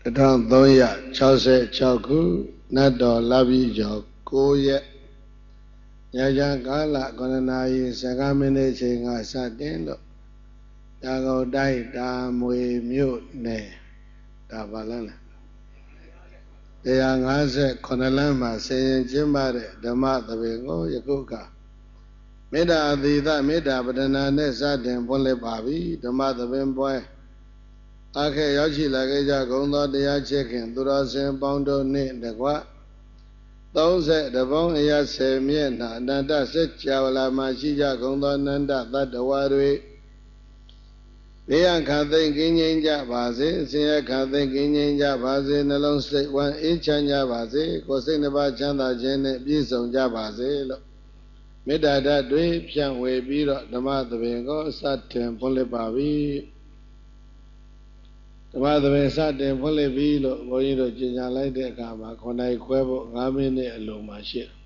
1366ခုနတ်တော်လပြည့်ကျော်9ရက်ညချမ်းကာလ9နာရီ15မိနစ်ချိန်ကစတင်လို့ရန်ကုန်တိုင်းတာမွေမြို့နယ်ဒါပါလား159လမ်းမှာဆင်ရင်ကျင်းပတဲ့ဓမ္မသဘင်ကိုယခုကမေတ္တာအသီသမေတ္တာပဒနာနဲ့စတင်ဖွင့်လှစ်ပါပြီဓမ္မသဘင်ပွဲအခက်ရောက်ရှိလာခဲ့ကြကုန်သောတရားချစ်ခင်သူတော်စင်ပေါင်းတို့နှင့်တကွ30ပေါင်းအရာ10မျက်နှာအနန္တစัจ java လာမှာရှိကြကုန်သောအနန္တသတ္တဝါတွေဘေးရန်ခတ်သိမ်းကင်းငြိမ်းကြပါစေအစဉ်ရခတ်သိမ်းကင်းငြိမ်းကြပါစေနှလုံးစိတ်ဝမ်းအေးချမ်းကြပါစေကိုယ်စိတ်နှပါချမ်းသာခြင်းနဲ့ပြည့်စုံကြပါစေလို့မေတ္တာဓာတ်တွေဖြန့်ဝေပြီးတော့ဓမ္မသဘင်ကိုစတင်ဖွင့်လှစ်ပါပြီဓမ္မသဘင်စတင်ဖွင့်လှစ်ပြီးလို့ဘုန်းကြီးတို့ကြေညာလိုက်တဲ့အခါမှာ9နာရီခွဲဖို့5မိနစ်အလိုမှာရှိတယ်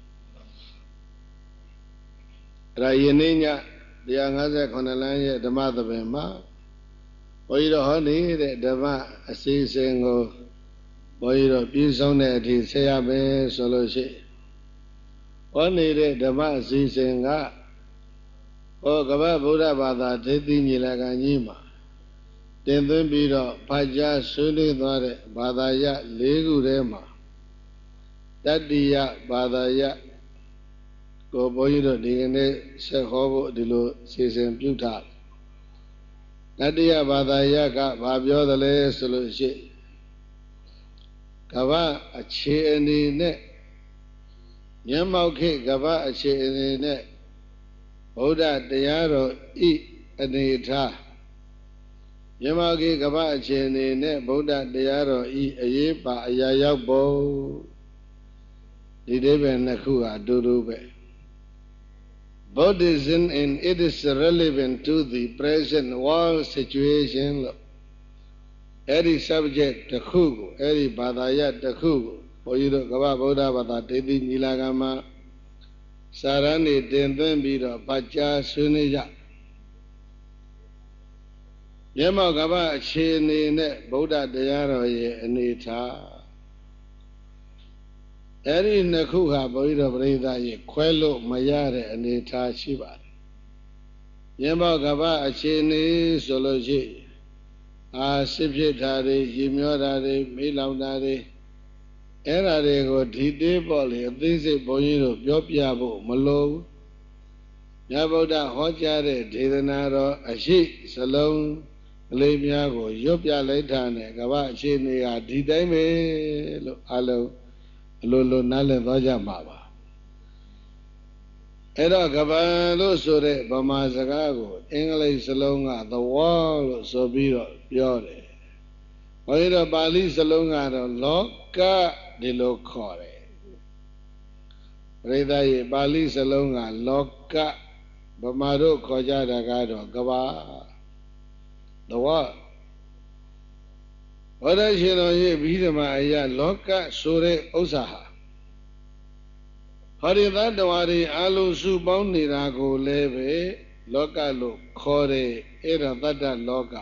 အဲ့ဒါယနေ့ည159လမ်းရဲ့ဓမ္မသဘင်မှာဘုန်းကြီးတို့ဟောနေတဲ့ဓမ္မအစီအစဉ်ကိုဘုန်းကြီးတို့ပြည့်စုံတဲ့အထိဆက်ရမယ်ဆိုလို့ရှိဟောနေတဲ့ဓမ္မအစီအစဉ်ကကမ္ဘာဗုဒ္ဓဘာသာဒိဋ္ဌိညီလာခံကြီးမှာတင်သွင်းပြီးတော့ဖတ်ကြားဆွေးနွေးသွားတဲ့ဘာသာရ၄ခုထဲမှာတတ္တိယဘာသာရကိုဘုန်းကြီးတို့ဒီကနေ့ဆက်ဟောဖို့ဒီလိုစီစဉ်ပြုထားတတ္တိယဘာသာရကဘာပြောသလဲဆိုလို့ရှိကမ္ဘာအခြေအနေနဲ့မျက်မှောက်ခေတ်ကမ္ဘာအခြေအနေနဲ့ဗုဒ္ဓတရားတော်ဤအနေထားမြမကြီးကမ္ဘာအခြေအနေနဲ့ဗုဒ္ဓတရားတော်ဤအရေးပါအရာရောက်ပုံဒီအိဗယ်နှစ်ခုဟာအတူတူပဲ Buddhism and it is relevant to the present world situation လို့အဲ့ဒီ subject တစ်ခုကိုအဲ့ဒီဘာသာရပ်တစ်ခုကိုဘုန်းကြီးတို့ကမ္ဘာဗုဒ္ဓဘာသာဒိဋ္ဌိညီလာခံမှာစာရန်နေတင်သွင်းပြီးတော့ပတ်ကြားဆွေးနွေးကြမျက်မှောက်ကမ္ဘာအခြေအနေနဲ့ဗုဒ္ဓတရားတော်ရဲ့အနေထားအဲ့ဒီနှစ်ခုဟာဘုန်းကြီးတို့ပရိသတ်ရဲ့ခွဲလို့မရတဲ့အနေထားရှိပါတယ်မျက်မှောက်ကမ္ဘာအခြေအနေဆိုလို့ရှိရင်စစ်ဖြစ်တာတွေရည်မျောတာတွေမေးလောင်တာတွေအဲ့ဓာတွေကိုဒီတေးပေါ့လေအသေးစိတ်ဘုန်းကြီးတို့ပြောပြဖို့မလိုဘူးမြတ်ဗုဒ္ဓဟောကြားတဲ့ဒေသနာတော်အရှိစလုံးကလေးများကိုရွတ်ပြလိုက်တာနဲ့ကမ္ဘာအခြေအနေဟာဒီတိုင်းပဲလို့အလုံးအလိုလိုနားလည်သွားကြမှာပါအဲ့တော့ကမ္ဘာလို့ဆိုတဲ့ဗမာစကားကိုအင်္ဂလိပ်စလုံးက the world လို့ဆိုပြီးတော့ပြောတယ်ဘုရားတော်ပါဠိစလုံးကတော့လောကဒီလိုခေါ်တယ်ပရိသတ်ရဲ့ပါဠိစလုံးကလောကဗမာတို့ခေါ်ကြတာကတော့ကမ္ဘာthe world ဘုရားရှင်တော်ရဲ့ဘိဓမ္မာအရာလောကဆိုတဲ့ဥစ္စာဟာဟောဒီသတ္တဝါတွေအလုံးစုပေါင်းနေတာကိုလည်းပဲလောကလို့ခေါ်တယ်အဲ့ဒါတတ္တလောက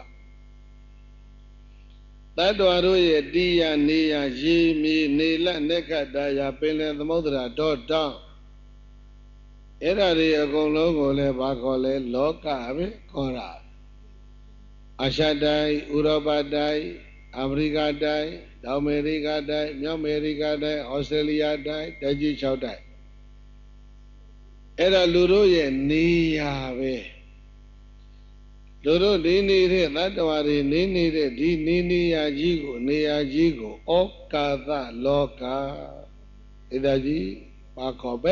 တတ္တဝါတို့ရဲ့တရားနေရရေမြေနေလနေခတ်တာယာပင်လယ်သမုဒ္ဒရာတော့တောင်းအဲ့ဒါတွေအကုန်လုံးကိုလည်းဘာခေါ်လဲလောကပဲခေါ်တာအာရှတိုင်းဥရောပတိုင်းအမေရိကတိုင်းတောင်အမေရိကတိုင်းမြောက်အမေရိကတိုင်းဩစတြေးလျတိုင်းတိုင်းကြီး6တိုင်းအဲ့ဒါလူတို့ရဲ့နေရာပဲလူတို့နေနေတဲ့သတ္တဝါတွေနေနေတဲ့ဒီနေရာကြီးကိုဩကာသလောကအဲ့ဒါကြီးဘာခေါ်ပဲ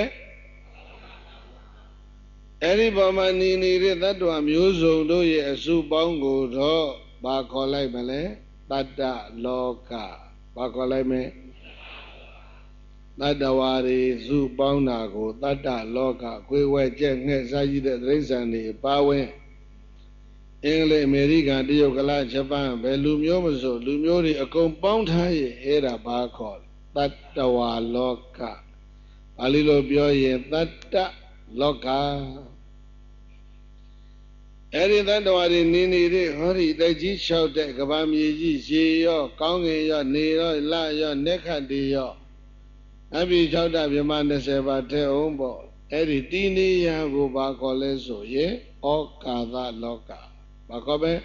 အဲ့ဒီပေါ်မှာနေတဲ့သတ္တဝါမျိုးစုံတို့ရဲ့အစုပေါင်းကိုတော့ဘာခေါ်လိုက်မလဲတတ္တလောကဘာခေါ်လိုက်မလဲတတ္တဝါတွေစုပေါင်းတာကိုတတ္တလောကခွေဝဲကျက်ငှက်စားကြည့်တဲ့တိရစ္ဆာန်တွေပါဝင်အင်္ဂလိပ်အမေရိကန်တရုတ်ကလာဂျပန်ဘယ်လူမျိုးမဆိုလူမျိုးတွေအကုန်ပေါင်းထားရဲ့အဲ့ဒါဘာခေါ်တတ္တဝါလောကပါဠိလိုပြောရင်တတ္တလောက Eri that wari nini hori the G shout that Gabami G yo, Kongi yo, Niro, La yo, Nekadi yo. Abi shout up your man about te umbo. Eri Dini ya go back so ye, o Kada Loka. Bakobe.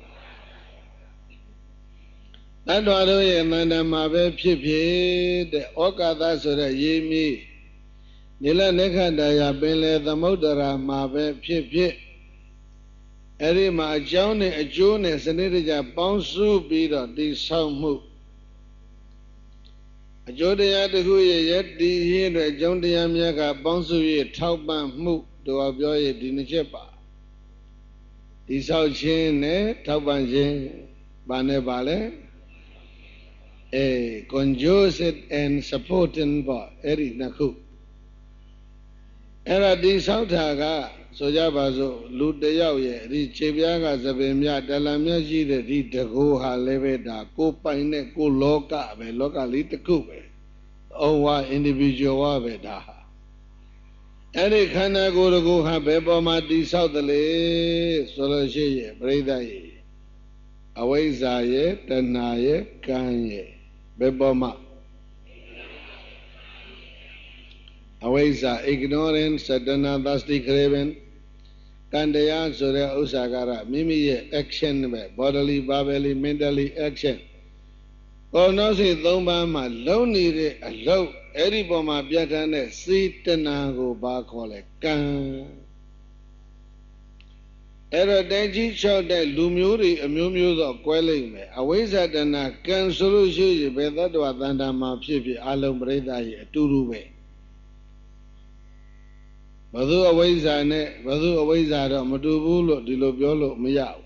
That wari and then Mabe Pipi, the Okada so that ye me. Nila Nekadaya Bele the Modera Mabe Pipi. Eri ma Jone a June as an Erija Bonsu Bida di Samu. A Jodia de Huye yet di here a Jondia Miaga Bonsu ye Tauban Mu do Abioye Dinichepa. Di Sao Chin, Tauban Jin, Bane Bale, a conjused and supporting for Eri Naku. Era di Sautaga. So Jabazo, Ludayao, the Cheviaga, Zabemia, Dalamia, the Go Haleveda, Go Pine, Go Loca, Localita Coupe, or individual Avedaha. Any kind of go have Beboma di Southerly, Soloche, Bredaye, Away Zaye, Tanaye, Kanye, Beboma. Awayza ignorance, Sadana, Dusty Craven, Kandaya, Sura Usagara, Mimi action, bodily, babily, mentally action. Oh, no, say, Domba, my lonely, a low, Eriboma, Biatane, Sitanago, Bakole, Kan. Era Daji showed that Lumuri, a mumuse of quelling me. Awayza Dana, can solution, better to Adanda, my pipi, Alum Breda, Turube. Badu awayza ne, Badu awayza da Madubulo, Dilobiolo, Miao.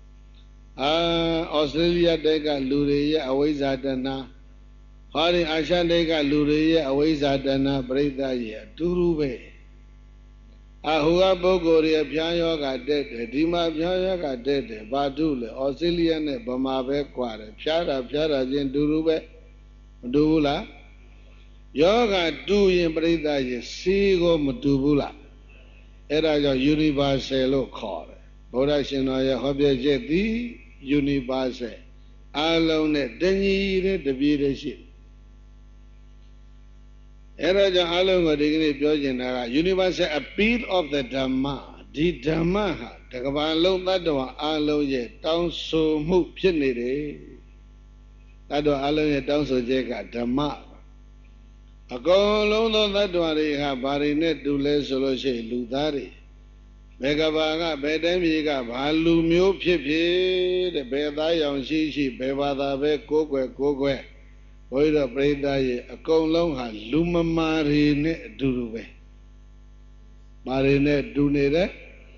Australia dega Luria, awayza dana. Hari Ashan dega Luria, awayza dana, Breda ye, Turube. Ahua Bogoria, Pianoga dead, Dima Pianoga dead, Badule, Australia ne, Bamabe quare, Piara, Jin Durube, Dula. Yoga do in Breda ye, Sigo Matubula. Era your universal call. Bodashinoya Hobby Jeti, universal. Alone, Denny, the leadership. Era your Alone, the Biogena, universal appeal of the Dhamma, the Dhamma, the Kabalo, that one, Aloe, down so move, Pinity. That one, Aloe, down so Jega, Dhamma. A go alone that one, have Barinet do less solution, Ludari. Megabaga, Bedemiga, Halumio Pipi, the Beda Yonshi, Bevada, Coque, Oida Breda, a con long had Luma Marine Durube. Marine Dunere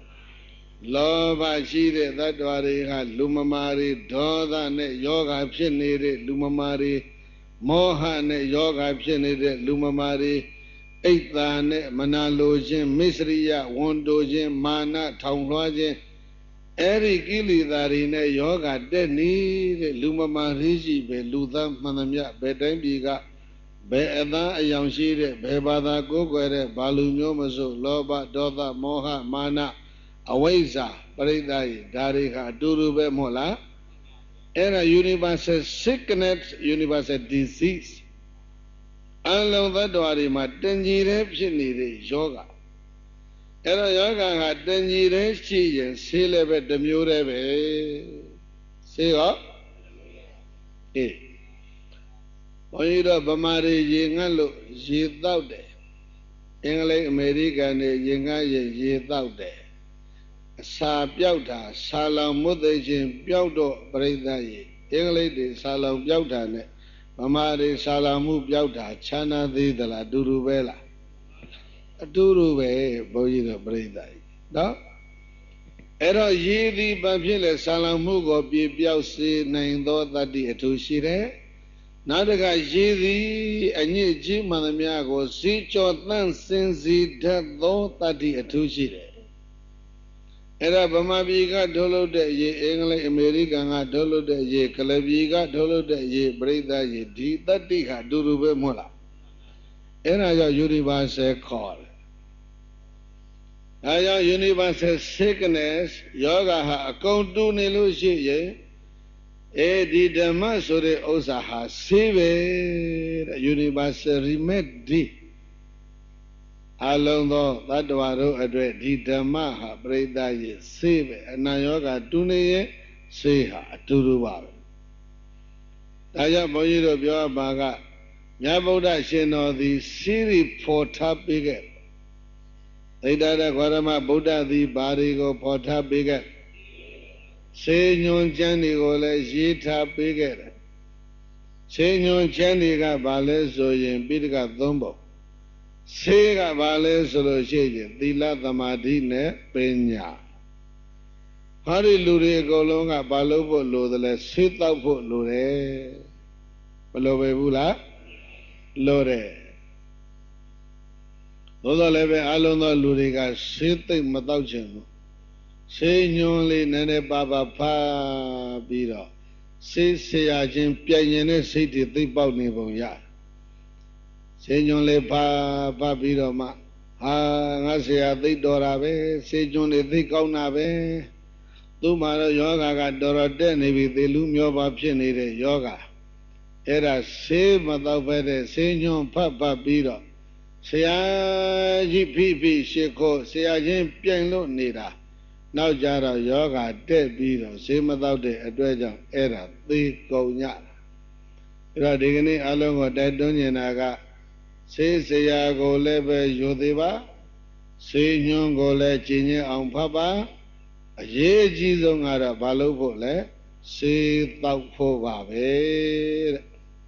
Lova Chide, that one had Luma Mari, Doda, Yoga Pinere, Luma Mari. Mohane yoga pinede lumamari Eitane Manalojin Misriya Wondojin Mana Taunlojin Eri Gili Darine Yoga Deni Lumamariji Be Lutham Manamya Bedembiga Be Eda Yamshire Bebada Gogore Balunyomaso Loba Doda Moha Mana Aweza Paridai Darika Durube Mola Era universal sickness, universal disease. Along that way, my Tenjire yoga. Era yoga had Tenjire chi and Silebe the Murebe. See what? Eh. Oira Bamari Yingalo, ye thou there. English American Yinga ye thou there. Sa Piauta, Salam Mudajin, Piaudo, Breda, English, Salam Piauta, Mamari, Salamu Piauta, Chana de la Durubela. Durube, Boyida Breda. No? Era Yidi Babile, Salamugo, Biausi, Naindo, that the Etushire. Nadaga Yidi, and ye Jim Manamiago, Sicho, Nansensi, that though that the Etushire. Era Bamabiga Dolo de ye English American Dolo de ye Calabiga Dolo de ye Breda ye D that Diga Durube Mola. Era your universal call. Now, universal sickness, yoga ha akontu nilushi di dhamma sore osa ha save universal remedy. Along though that waro adre di dhamma ha preda ye save anayoga tune se ha aturuba. Daya boyiro byo baga nya Buddha shino the siri for topic. Dada Gwarama Buddha the Barigo Pota Bigger. Say Nyon Chandigola Jita Bigger. Say Nyon Chandiga Bales Zoyin Bidga Dumbo. Say Bales Soloshi, Dila the Madine Pena. Hari Lure Golonga Balobo Lodele, sit up for Lure. Balobebula Lore. Those leve alona luriga sitting matauchen. Say newly nene baba pa bira. Say ajin pianene city the bout ya. Say newly pa bira ma. Ha Asia the dorabe, say Johnny the kaunabe. Tumara yoga got dora denivi the lumio bapchenere yoga. Era say matavere, say nyon papa bira. Saya GPP Sheko, Saya Jim Piano Nida. Now Jara Yoga dead beetle, same without the address era, the go yat. Radigani along with that Dunyanaga. Say Saya go leve Yodiva, say Nyon go le Chinya on Papa, a ye Jesus ara Balopole, say thoughtful Babe.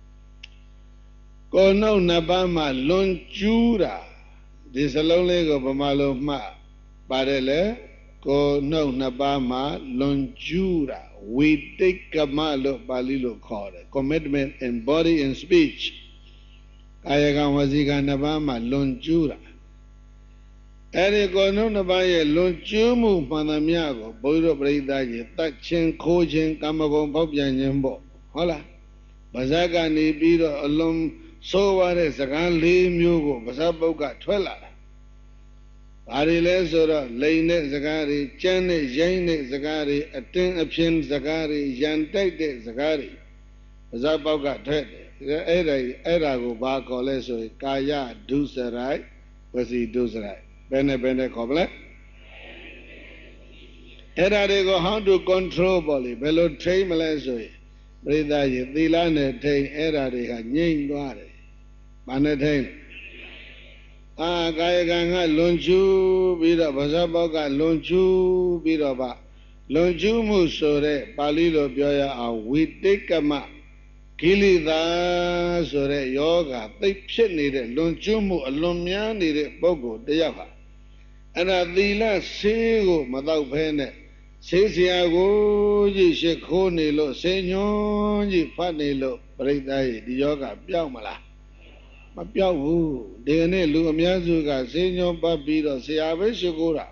Ko no nabama lonjura this alone lego bamalo ma parele ko no nabama lonjura we take kamalo balilo called commitment in body and speech ayaga wasiga nabama lonjura ere ko no nabaye lonjumu manamya ko boiro prida ji tat chin kho chin kamagon phok pyan chin bo hola bazaga ni pi do alum so what is a gun leave you Basaboka Twella? Arile Sora, Lane Zagari, Chane, Jane Zagari, a tin of chin Zagari, Jan Tate Zagari, Basaboka Twella, Erago Bako Leso, Kaya, Dusarai, was he Dusarai? Bene Coblet? Eradigo, how to control Bolly, Bello Tay Malaso, Brida, Dilane, Tay, Eradiga, Ning Guare. Manatain. Gayaganga Lonju Bida Basaboga Lonju Bidaba Lonju Musore Palilo Bioya a Witikama Kilida Sore Yoga they pit needed Lonjumu Alumia needed Bogo Deyava and Adila Sego Madau Pene Sesiago Shekonilo Senor Panilo Breda Yoga Biamala. Maပြောက်ဘူးဒီကနေ့လူအများစုကစေညွန်ပတ်ပြီးတော့ဆရာပဲရှိခိုးတာ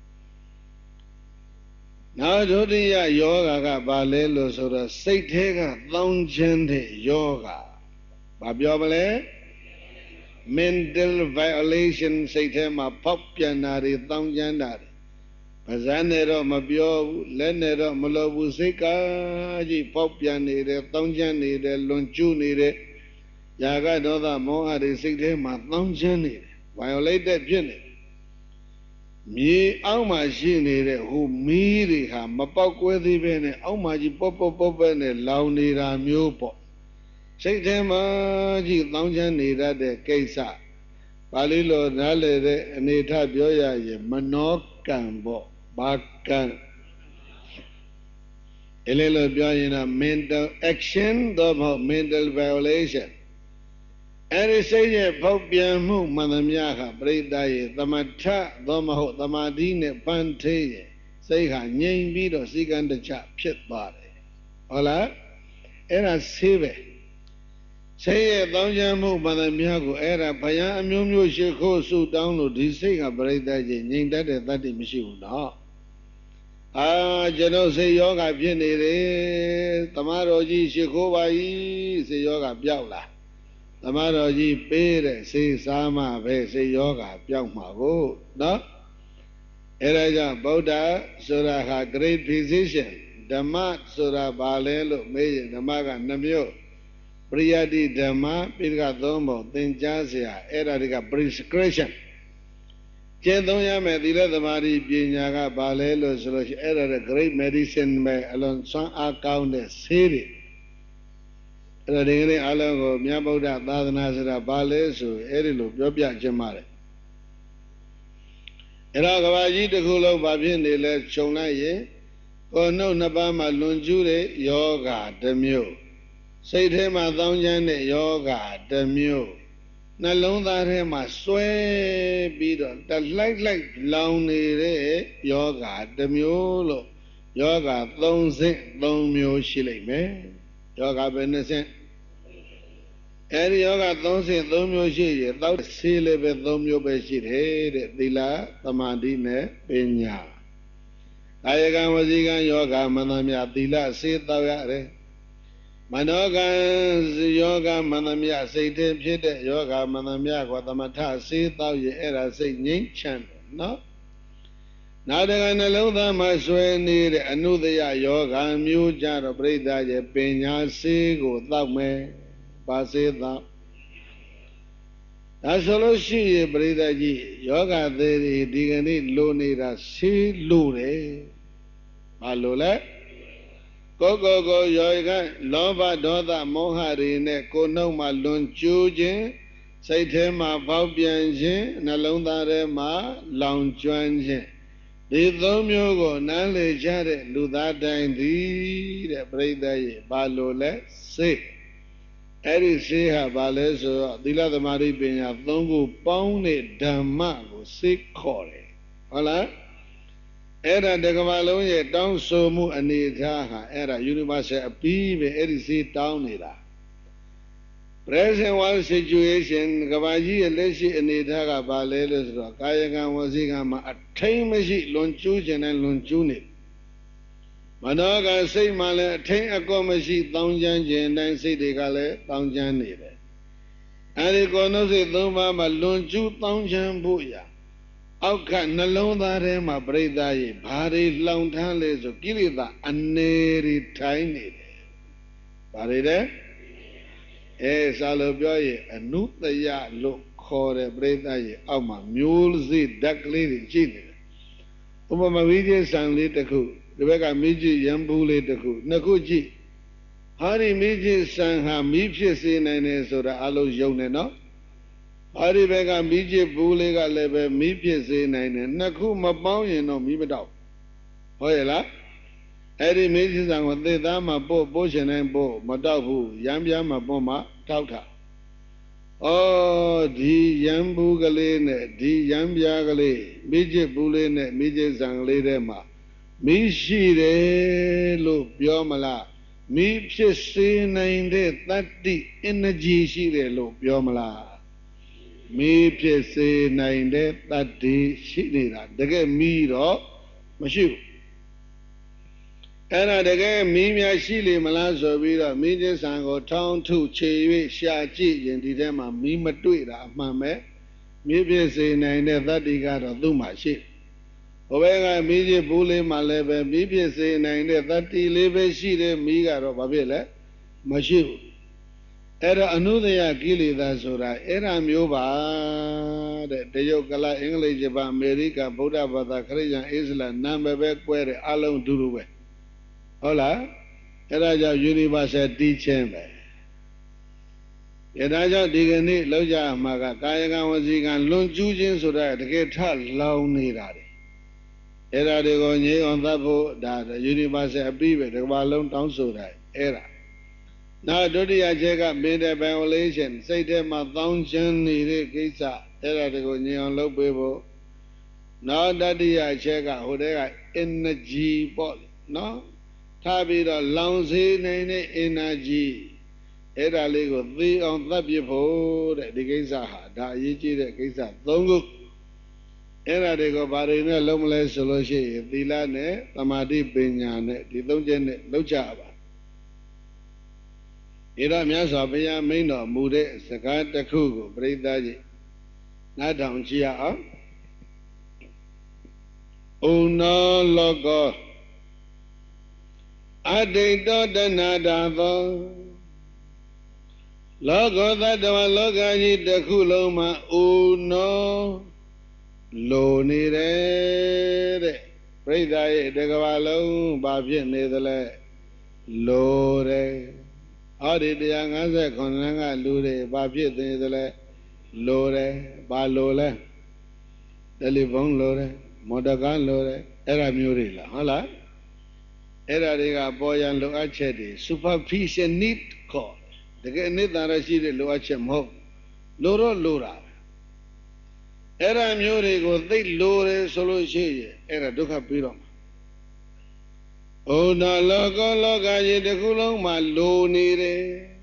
နောက်ဒုတိယယောဂကဘာလဲလို့ဆိုတော့စိတ်ထဲကသောင်းချမ်းတဲ့ယောဂဘာပြောမလဲ mental violation စိတ်ထဲမှာဖောက်ပြန်တာတွေသောင်းချမ်းတာတွေပါးစပ်နဲ့တော့မပြောဘူးလက်နဲ့တော့မလုပ်ဘူးစိတ်ကကြီးဖောက်ပြန်နေတယ်သောင်းချမ်းနေတယ်လွန်ကျူးနေတယ်Yaga Doda Moha de Sigde Matam Jenny, violated Jenny. Me, Alma Jenny, who me, Mapak with even Almaji Popo Popene, Launira Mupo. Sigdema Ji Lounjani that the Kesa. Palilo Nale, Neta Bioya, Manokambo, Bakan. Elelo Bioyana mental action, the mental violation. Eri say Popiamu Manamiaka, Bredaye, the Mata, Domaho, the Madine, Pante, say her name beat or Sigan the chap, pit body. Hola, Era Sive. Say Donjamu Manamiago, Era Paya, Mumu Shiko, so download his saying a Bredaye, named that machine. Jano say yoga Pienere, Tamaroji Shiko, say yoga Biala. Tamaroji Pere, say Sama, say yoga, Piamago, no? Eraja Buddha Suraha great physician, Dhamma Sura Balelo, May Dhamaga Namyo, Priyadi Dhamma, Pirga Dombo, Tinjasia, Eradica prescription. Chendoya Medila the Mari Pinyaga Balelo Solution, Era great medicine by alone some account city. Radingly Alango, Miaboda, Dadanazara Balesu, Erilu, Yobia Jamare. Eragaji the Kulo Babin, they let Chonaye, or no Nabama Lunjure, Yoga, the Mu. Say to him, Adonjan, Yoga, the Mu. Nalonda him a sway beetle, the like lonely Yoga, the Mule, Yoga, don't say, don't Mu Shilling, me. Yoga Benison. Any yoga don't say, don't you see, without silly with don't you be head, Dila, Tamadine, Pena. Ayagan was egan yoga, Manamia, Dila, say thou yare. Manogan, yoga, Manamia, say them, yoga, Manamia, Guatamata, say thou ye era, say Ning no? Now they're gonna load them, I swear, need another yoga, Mujan or Breda, Pena, say, go thou me. Paseda. Asoloshi, Bredaji, Yoga, the Digani, Lunida, Si Lure. Alula Go, Yoga, Lova, Doda, Moharine, Kono, Malun, Chujin, Saitema, Paupianje, Nalonda, Ma, Lounge. The Domyogo, Nale Jare, Ludada, indeed, Bredaji, Balole, say. Eri Seha Baleso, Dila the Mari Pena, Dongo, Pound, Damago, sick core. Hola? Era de Gavaloye, down so mu anitaha, era universal appeal, Eri see down it. Present one situation, Gavaji and Lessi anitaga Balelos, Kayagan was a time machine, Lunchujan and Lunchunit. Managa say Mala, take a comashi, Downjan, and then say the Gale, Downjan needed. And they gonna say, Doma, Lunchu, Downjan Buya. Outcut Nalonda Rema, Breda, Bari, long time later, Gilida, and nearly tiny. Baride? Yes, I love you, and noot the ya look, call a Breda, Alma, mules, duck lady, genie. Over my videos and little cool. Rebecca Miji Yambule the Ku, Nakuji. Hari Miji Sangha Mipsis in and so the Alo Yoneno. Hari Bega Miji Bulega Lebe Mipsis in and Naku Mabao, no Mibadao. Hoyela? Hari Miji Sang with the Dama Bo, Boshan and Bo, Madabu, Yambia Maboma, Tauta. Oh, the Yambugale, the Yambiagale, Miji Bulene, Miji Sang Ledema. Mishi lo Biomala, Mi Pisi 30 energy she lo Biomala. Mi Pisi 30 she the game me or Mashu. And I the game me Shili Malazo Vida, Midges and go town to Chevi, Shaji, and Didema, me Matuida, Mame, Mi Pisi 30 got a Duma ship. Ovega Miji Bully Malebe, Bibi say 30 leve she de Miga of Babele, Mashu. Era another Gili that Sura, Era Muba, the Yokala English about America, Buddha, Bada, Christian Isla, Nambe, where Alon Duruwe. Hola, Era Universal D Chamber. Yadaja Digani, Loja Maga, Kayagan was in Lun Jujin so that the get her long need. Era de Gogne on that boat that the universal appeal, the Wallon Town so that era. Now, Dodi Ajega made a violation, say them a thousand needed Kisa, era de Gogne on low people. Now, Daddy Ajega, who they are energy body, no? Tabi the lousy name energy. Era lego thee on the people that the Kisa, that Yiji the Kisa, don't look. Era de go barina lomle solution, Dilane, Tamadi Binyane, the Lonjan Lochaba. Ira Miasa Bia Mino, Mude, Sakata Kugu, Bredaji. Not down Chia. ဩနောလောကောအဋိတောတဏတာသောလောကောသတ္တဝါလောကကြီးတစ်ခုလုံးမှာဩနောလိုနေတယ်တဲ့ပြိဿရဲ့တကဘာလုံးဘာဖြစ်နေသလဲလိုတယ်ဟောဒီ159လမ်းကလူတွေဘာဖြစ်နေသလဲလိုတယ်ဘာလိုလဲတယ်လီဖုန်းလိုတယ်မော်တော်ကားလိုတယ်အဲ့ဒါမျိုးတွေလားဟုတ်လားအဲ့ဒါတွေကပေါ်ရန်လိုအပ်ချက်တွေ superficial need ခေါ်တကယ်အနှစ်သာရရှိတဲ့လိုအပ်ချက်မဟုတ်လိုတော့လိုတာအဲ့ဒါမျိုးတွေကိုသိလိုတယ်ဆိုလို့ရှိရင်အဲ့ဒါဒုက္ခပြီးတော့မှာဩနာလောကလောကကြီးတစ်ခုလုံးမှာလိုနေတယ်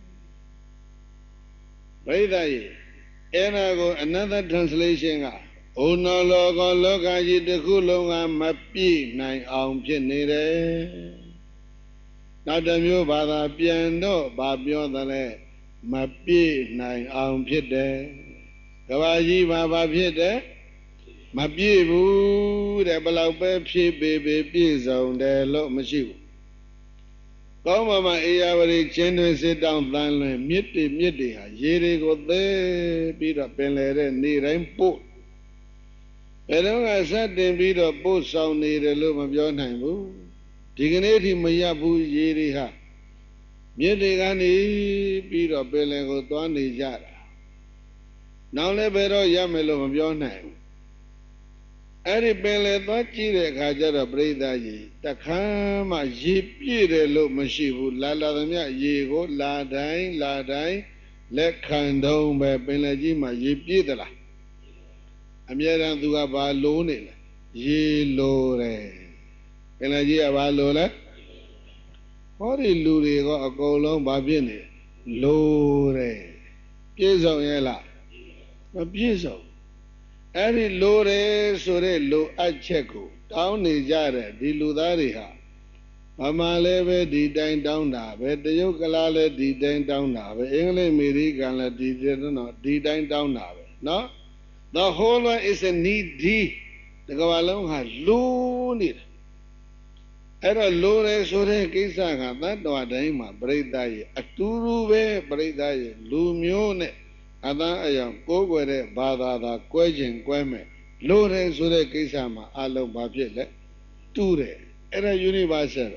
ဘိဓာကြီးအဲ့ဒါကို another translation ကဩနာလောကလောကကြီးတစ်ခုလုံးကမပြည့်နိုင်အောင်ဖြစ်နေတယ်နောက်တစ်မျိုးဘာသာပြန်တော့ဘာပြောသလဲမပြည့်နိုင်အောင်ဖြစ်တယ်ကဘာကြီးမှာဘာဖြစ်တယ်မပြည့်ဘူးတဲ့ဘလောက်ပဲဖြည့်ပေပြည့်စုံတယ်လို့မရှိဘူးကောင်းမှာအေယာဝတီချင်းတွင်စစ်တောင်းတန်းလွင်မြစ်တွေဟာရေတွေကိုသဲပြီးတော့ပင်လေတဲ့နေတိုင်းပို့ဘယ်တော့ကစတင်ပြီးတော့ပို့ဆောင်နေတယ်လို့မပြောနိုင်ဘူးဒီကနေ့ထိမရဘူးရေတွေဟာမြစ်တွေကနေပြီးတော့ပင်လယ်ကိုသွားနေကြတာနောက်လည်းဘယ်တော့ရမယ်လို့မပြောနိုင်ဘူးအဲ့ဒီပင်လယ်သွားကြည့်တဲ့အခါကျတော့ပြိဿကြီးတခါမှရေပြည့်တယ်လို့မရှိဘူးလာသမျှရေကိုလာတိုင်းလက်ခံတုံးပဲပင်လယ်ကြီးမှာရေပြည့်သလားအမြဲတမ်းသူကဘာလိုနေလဲရေလိုတယ်ပင်လယ်ကြီးကဘာလိုလဲဟောဒီလူတွေကအကုန်လုံးဘာဖြစ်နေလိုတယ်ပြည့်စုံရဲ့လားမပြည့်စုံအဲ့ဒီလိုတယ်ဆိုတဲ့လိုအပ်ချက်ကိုတောင်းနေကြတဲ့ဒီလူသားတွေဟာဗမာလည်းပဲဒီတိုင်းတောင်းတာပဲတရုတ်ကလားလည်းဒီတိုင်းတောင်းတာပဲအင်္ဂလိပ်အမေရိကန်လည်းဒီတိုင်းတောင်းတာပဲနော် The whole world is a needy တကဘာလုံးဟာလိုနေတယ်အဲ့တော့လိုတယ်ဆိုတဲ့ကိစ္စကသတ္တဝါတိုင်းမှာပြိဿရဲ့အတူတူပဲပြိဿရဲ့လူမျိုးနဲ့အသားအယောင်ကိုးကွယ်တဲ့ဘာသာသာကွဲခြင်းကွဲမဲ့လိုတယ်ဆိုတဲ့ကိစ္စမှာအလုံးဘာဖြစ်လဲတူတယ်အဲ့ဒါ universal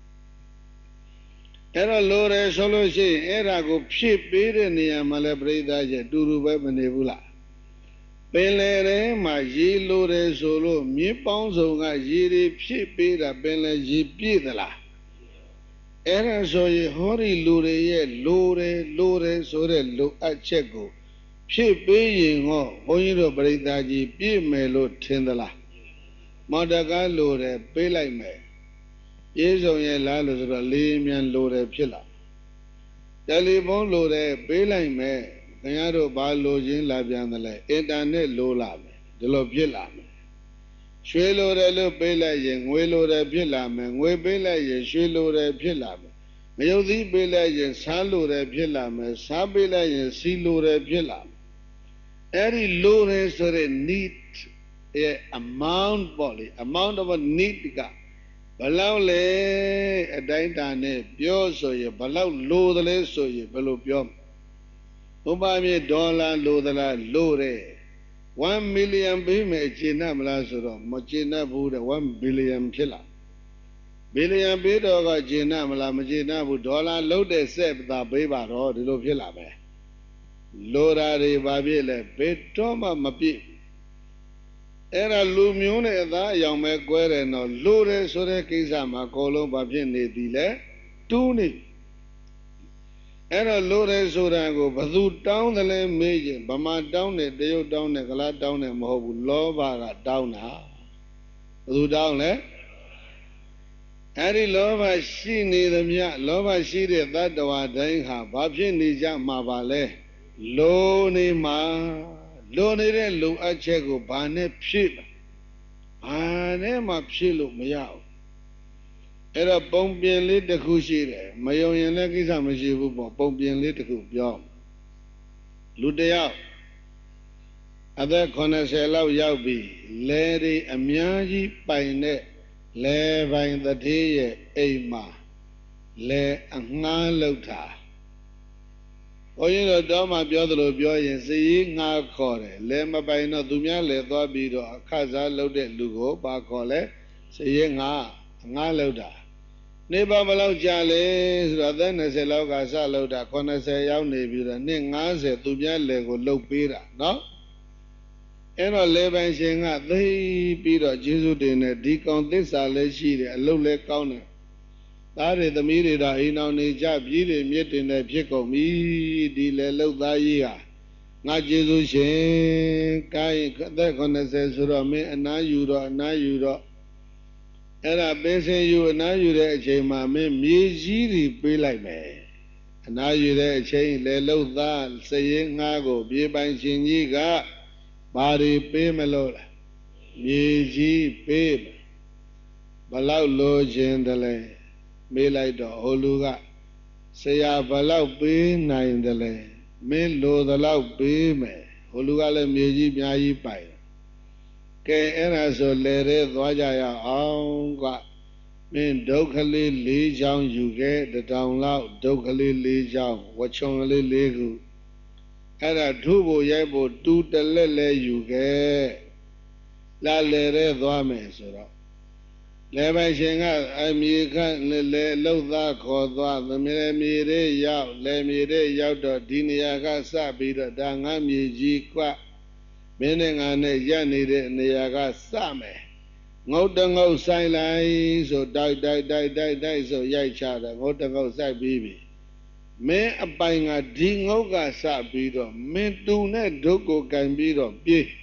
အဲ့တော့လိုတယ်ဆိုလို့ရှိရင်အဲ့ဒါကိုဖြည့်ပေးတဲ့နေရာမှာလည်းပြိဿရဲ့တူတူပဲမနေဘူးလားပင်လယ်ထဲမှာရေလိုတယ်ဆိုလို့မြစ်ပေါင်းစုံကရေတွေဖြည့်ပေးတာပင်လယ်ရေပြည့်သလားအဲ့ဒါဆိုရင်ဟောဒီလူတွေရဲ့လိုတယ်ဆိုတဲ့လိုအပ်ချက်ကိုဖြည့်ပေးရင်ဟောဘုန်းကြီးတို့ပရိသတ်ကြီးပြည့်မယ်လို့ထင်သလားမော်တော်ကားလိုတယ်ပေးလိုက်မယ်ပြည့်စုံရဲ့လားလို့ဆိုတော့လေးမြန်လိုတယ်ဖြစ်လာတယ်လီဖုန်းလိုတယ်ပေးလိုက်မယ်ခင်ဗျားတို့ဘာလိုချင်းလာပြန်တယ်လဲအင်တာနက်လိုလာမယ်ဒီလိုဖြစ်လာမယ်ရွှေလိုတယ်လို့ပေးလိုက်ရင်ငွေလိုတယ်ဖြစ်လာမယ်ငွေပေးလိုက်ရင်ရွှေလိုတယ်ဖြစ်လာမယ်ငရုတ်သီးပေးလိုက်ရင်စားလိုတယ်ဖြစ်လာမယ်စားပေးလိုက်ရင်စီလိုတယ်ဖြစ်လာမယ်အဲ့ဒီလိုတယ်ဆိုတဲ့ need ရဲ့ amount ပေါ့လေ amount of need ကဘလောက်လဲအတိုင်းတာနဲ့ပြောဆိုရင်ဘလောက်လိုတယ်လဲဆိုရင်ဘယ်လိုပြောဥပမာဒေါ်လာလိုသလားလိုတယ်1 million ပေးမယ်အခြေနမလားဆိုတော့မအခြေနဘူးတဲ့1 billion ဖြစ်လာဘီလီယံပေးတော့ကအခြေနမလားမအခြေနဘူးဒေါ်လာလုံးတဲ့စက်သာပေးပါတော့ဒီလိုဖြစ်လာမယ်လိုရာတွေဘာဖြစ်လဲဘယ်တော့မှမပြည့်အဲ့ဒါလူမျိုးနဲ့အသားအယောင်ပဲကွဲတယ်နော်လိုတယ်ဆိုတဲ့ကိစ္စမှာအကုန်လုံးဘာဖြစ်နေသည်လဲတူးနေအဲ့တော့လိုတယ်ဆိုတာကိုဘသူတောင်းတယ်လဲမေးရင်ဗမာတောင်းတယ်တရုတ်တောင်းတယ်ကလားတောင်းတယ်မဟုတ်ဘူးလောဘကတောင်းတာဘသူတောင်းလဲအဲ့ဒီလောဘရှိနေသမျှလောဘရှိတဲ့သတ္တဝါတိုင်းဟာဘာဖြစ်နေကြမှာပါလဲလိုနေမှာလိုနေတဲ့လူအပ်ချက်ကိုဘာနဲ့ဖြည့်ဘာနဲ့မှဖြည့်လို့မရဘူးအဲ့တော့ပုံပြင်လေးတစ်ခုရှိတယ်မယုံရင်လည်းကိစ္စမရှိဘူးပေါ့ပုံပြင်လေးတစ်ခုပြောလူတယောက်အသက်80လောက်ရောက်ပြီလဲဒီအများကြီးပိုင်တဲ့လဲပိုင်တတိရဲ့အိမ်မှာလဲအငှားလောက်တာဘုန်းကြီးတို့တော့မှပြောသလိုပြောရင်စည်ကြီးငှားခေါ်တယ်လဲမပိုင်တော့သူများလဲသွားပြီးတော့အခစားလုပ်တဲ့လူကိုပါခေါ်လဲစည်ကြီးငှားလောက်တာနေပါဘလောက်ကြာလဲဆိုတော့အသက်20လောက်ကစလောက်တာ80ရောက်နေပြီတော့နှစ်90သူများလဲကိုလှုပ်ပေးတာနော်အဲ့တော့လေပိုင်ရှင်ကသိပြီးတော့ကျေးဇူးတင်တယ်ဒီကောင်သစ္စာလည်းရှိတယ်အလုပ်လည်းကောင်းတယ်သားတွေသမီးတွေတော့အိမ်အောင်နေကြပြည်တွေမြစ်တင်တယ်ဖြစ်ကုန်ပြီဒီလေလှုပ်သားကြီးဟာငါကျေးဇူးရှင်ကိုင်းအသက်80ဆိုတော့မင်းအနားယူတော့အဲ့ဒါပင်စင်ယူအနားယူတဲ့အချိန်မှာမင်းမြေကြီးတွေပေးလိုက်မယ်အနားယူတဲ့အချိန်လေလှုပ်သားစရင်ငှားကိုပြေပိုင်ရှင်ကြီးကဘာတွေပေးမလို့လားမြေကြီးပေးဘလောက်လိုချင်တယ်လဲမေးလိုက်တော့ဟိုလူကဆရာဘလောက်ပေးနိုင်တယ်လဲမင်းလိုသလောက်ပေးမယ်ဟိုလူကလည်းမြေကြီးအများကြီးပိုင်ကဲအဲ့ဒါဆိုလေရဲသွားကြရအောင်ကမင်းဒုက္ခလေး၄ချောင်းယူခဲ့1000လောက်ဒုက္ခလေး၄ချောင်းဝချွန်လေး၄ခုအဲ့ဒါထုဖို့ရိုက်ဖို့တူတလက်လဲယူခဲ့လာလေရဲသွားမယ်ဆိုတော့လေပိုင်ရှင်ကအမြေခန့်လေလှုပ်သားခေါ်သွားသမီးမြေရဲရောက်လေမြေရဲရောက်တော့ဒီနေရာကစပြီးတော့ဒါငါမြေကြီးကွမင်းနဲ့ငါနဲ့ရက်နေတဲ့နေရာကစမယ်ငုတ်တငုတ်ဆိုင်လိုက်ဆိုတိုက်ဆိုရိုက်ချတယ်ငုတ်တငုတ်ဆိုင်ပြီးပြီမင်းအပိုင်ကဒီငုတ်ကစပြီးတော့မင်းတူနဲ့ဒုက္ကိုကင်ပြီးတော့ပြေး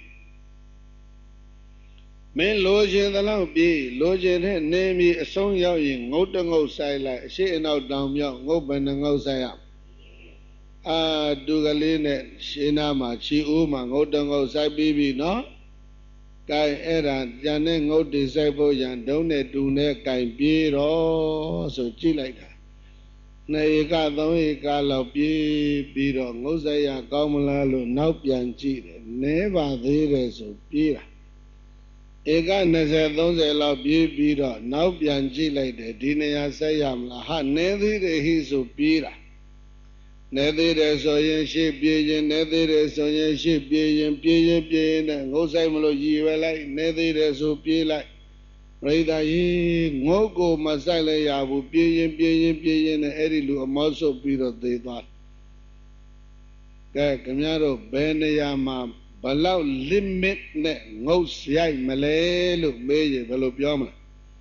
မင်းလိုချင်သလောက်ပြေးလိုချင်တဲ့နေမီအဆုံးရောက်ရင်ငုတ်တငုတ်ဆိုင်လိုက်အရှိအနောက်တောင်မြောက်ငုတ်ဘယ်နှငုတ်ဆိုင်ရတူကလေးနဲ့ရှင်းနာမှာချီဦးမှာငုတ်တငုတ်ဆိုင်ပြီးပြီနော်ကဲအဲ့ဒါကြံတဲ့ငုတ်တွေဆိုင်ဖို့ရန်ဒုံးနဲ့တူနဲ့ကင်ပြေးတော့ဆိုကြည့်လိုက်တာ2ဧက3ဧကလောက်ပြေးပြီးတော့ငုတ်ဆိုင်ရကောင်းမလားလို့နောက်ပြန်ကြည့်တယ်နဲပါသေးတယ်ဆိုပြေးတာဧက20 30လောက်ပြေးပြီးတော့နောက်ပြန်ကြည့်လိုက်တယ်ဒီနေရာဆက်ရမလားဟာနဲသေးတယ်ဟိဆိုပြေးတာနဲသေးတယ်ဆိုရင်ရှေ့ပြေးရင်နဲသေးတယ်ဆိုရင်ရှေ့ပြေးရင်နဲ့ငုတ်ဆိုင်မလို့ရည်ရွယ်လိုက်နဲသေးတယ်ဆိုပြေးလိုက်ပရိသတ်ကြီးငုတ်ကိုမဆိုင်လဲရဘူးပြေးရင်နဲ့အဲ့ဒီလူအမောက်ဆုပ်ပြီးတော့သေသွားကဲခင်ဗျားတို့ဘယ်နေရာမှာဘလောက် limit နဲ့ငုတ်ရိုက်မလဲလို့မေးရင်ဘယ်လိုပြောမလဲ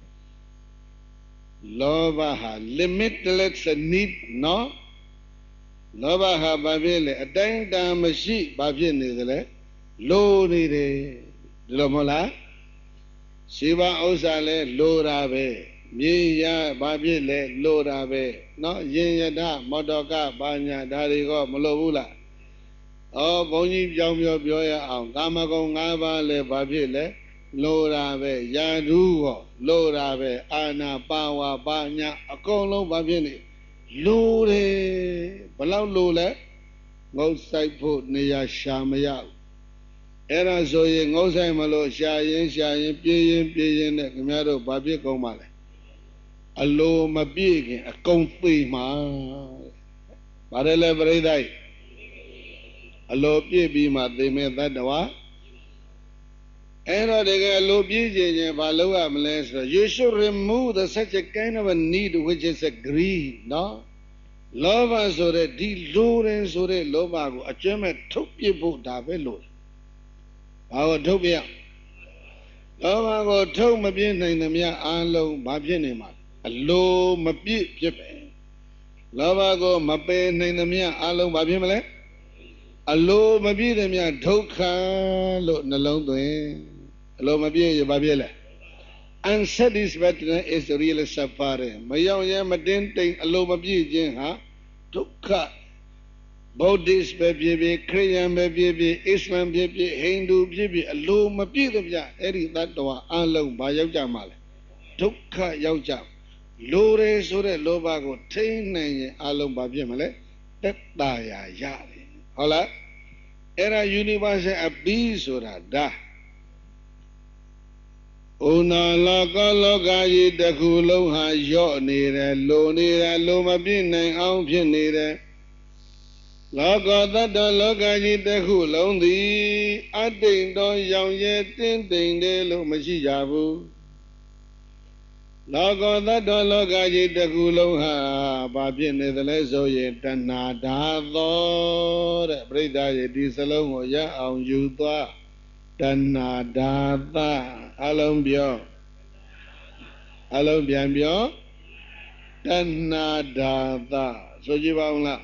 လောဘဟာ limitless need နော်လောဘဟာဘာဖြစ်လဲအတိုင်းတန်မရှိဘာဖြစ်နေသလဲလိုနေတယ်ဒီလိုမဟုတ်လားရှိပါဥစ္စာလဲလိုတာပဲမြေရဘာဖြစ်လဲလိုတာပဲနော်ရင်ယထမော်တော်ကဘာညာဒါတွေကမလိုဘူးလားဘုန်းကြီးပြောင်းပြောရအောင်ကာမဂုဏ်၅ပါးလဲဘာဖြစ်လဲလိုတာပဲယာဓုရောလိုတာပဲအာနာပါဝါဘာညာအကုန်လုံးဘာဖြစ်နေလိုတယ်ဘလောက်လိုလဲငုတ်ဆိုင်ဖို့နေရာရှာမရဘူးအဲ့ဒါဆိုရင်ငုတ်ဆိုင်မလို့ရှာရင်ပြေးရင်နဲ့ခင်ဗျားတို့ဘာဖြစ်ကုန်ပါလဲအလိုမပြည့်ခင်အကုန်သိမှာဗါတယ်လေပြိဿအလိုပြည့်ပြီးမှသိမဲ့တတ္တဝါအဲ့တော့တကယ်အလိုပြည့်ခြင်းဘာလုပ်ရမလဲဆိုတော့ you should remove the such a kind of a need which is a greed နော်လောဘဆိုတဲ့ဒီလိုတယ်ဆိုတဲ့လောဘကိုအကျဉ်းမဲ့ထုတ်ပြဖို့ဒါပဲလို့ဘာကိုထုတ်ပြလောဘကိုထုတ်မပြနိုင်သမျှအလုံးဘာဖြစ်နေမှာအလိုမပြည့်ဖြစ်ပဲလောဘကိုမပယ်နိုင်သမျှအလုံးဘာဖြစ်မလဲအလိုမပြည့်သမျှဒုက္ခလို့နှလုံးသွင်းအလိုမပြည့်ရဘာဖြစ်လဲ unsatisfactoriness is really suffering မရောက်ရဲမတင်းတိမ်အလိုမပြည့်ခြင်းဟာဒုက္ခ Buddhist ပဲဖြစ်ဖြစ်ခရစ်ယာန်ပဲဖြစ်ဖြစ်အစ္စလာမ်ဖြစ်ဖြစ်ဟိန္ဒူဖြစ်ဖြစ်အလိုမပြည့်သမျှအဲ့ဒီတတ္တဝါအလုံးဘာရောက်ကြမှာလဲဒုက္ခရောက်ကြလိုရဲဆိုတဲ့လောဘကိုထိန်းနိုင်ရင်အလုံးဘာဖြစ်မလဲတက်တာရာရတယ်ဟုတ်လား era universal abisura da Una loka loka yi taku loha yo nire lo nire lo mapi nai aung phi nire Loka tata loka yi taku long di Ating do yang ye ting ting de lo mashi jabu Loka tata loka yi taku loha ba phi nire le so ye tana da do de Prita ye di salong ho ya aung yu twa Tana da ta along bio Along bian bio Tana da ta So ji ba ông la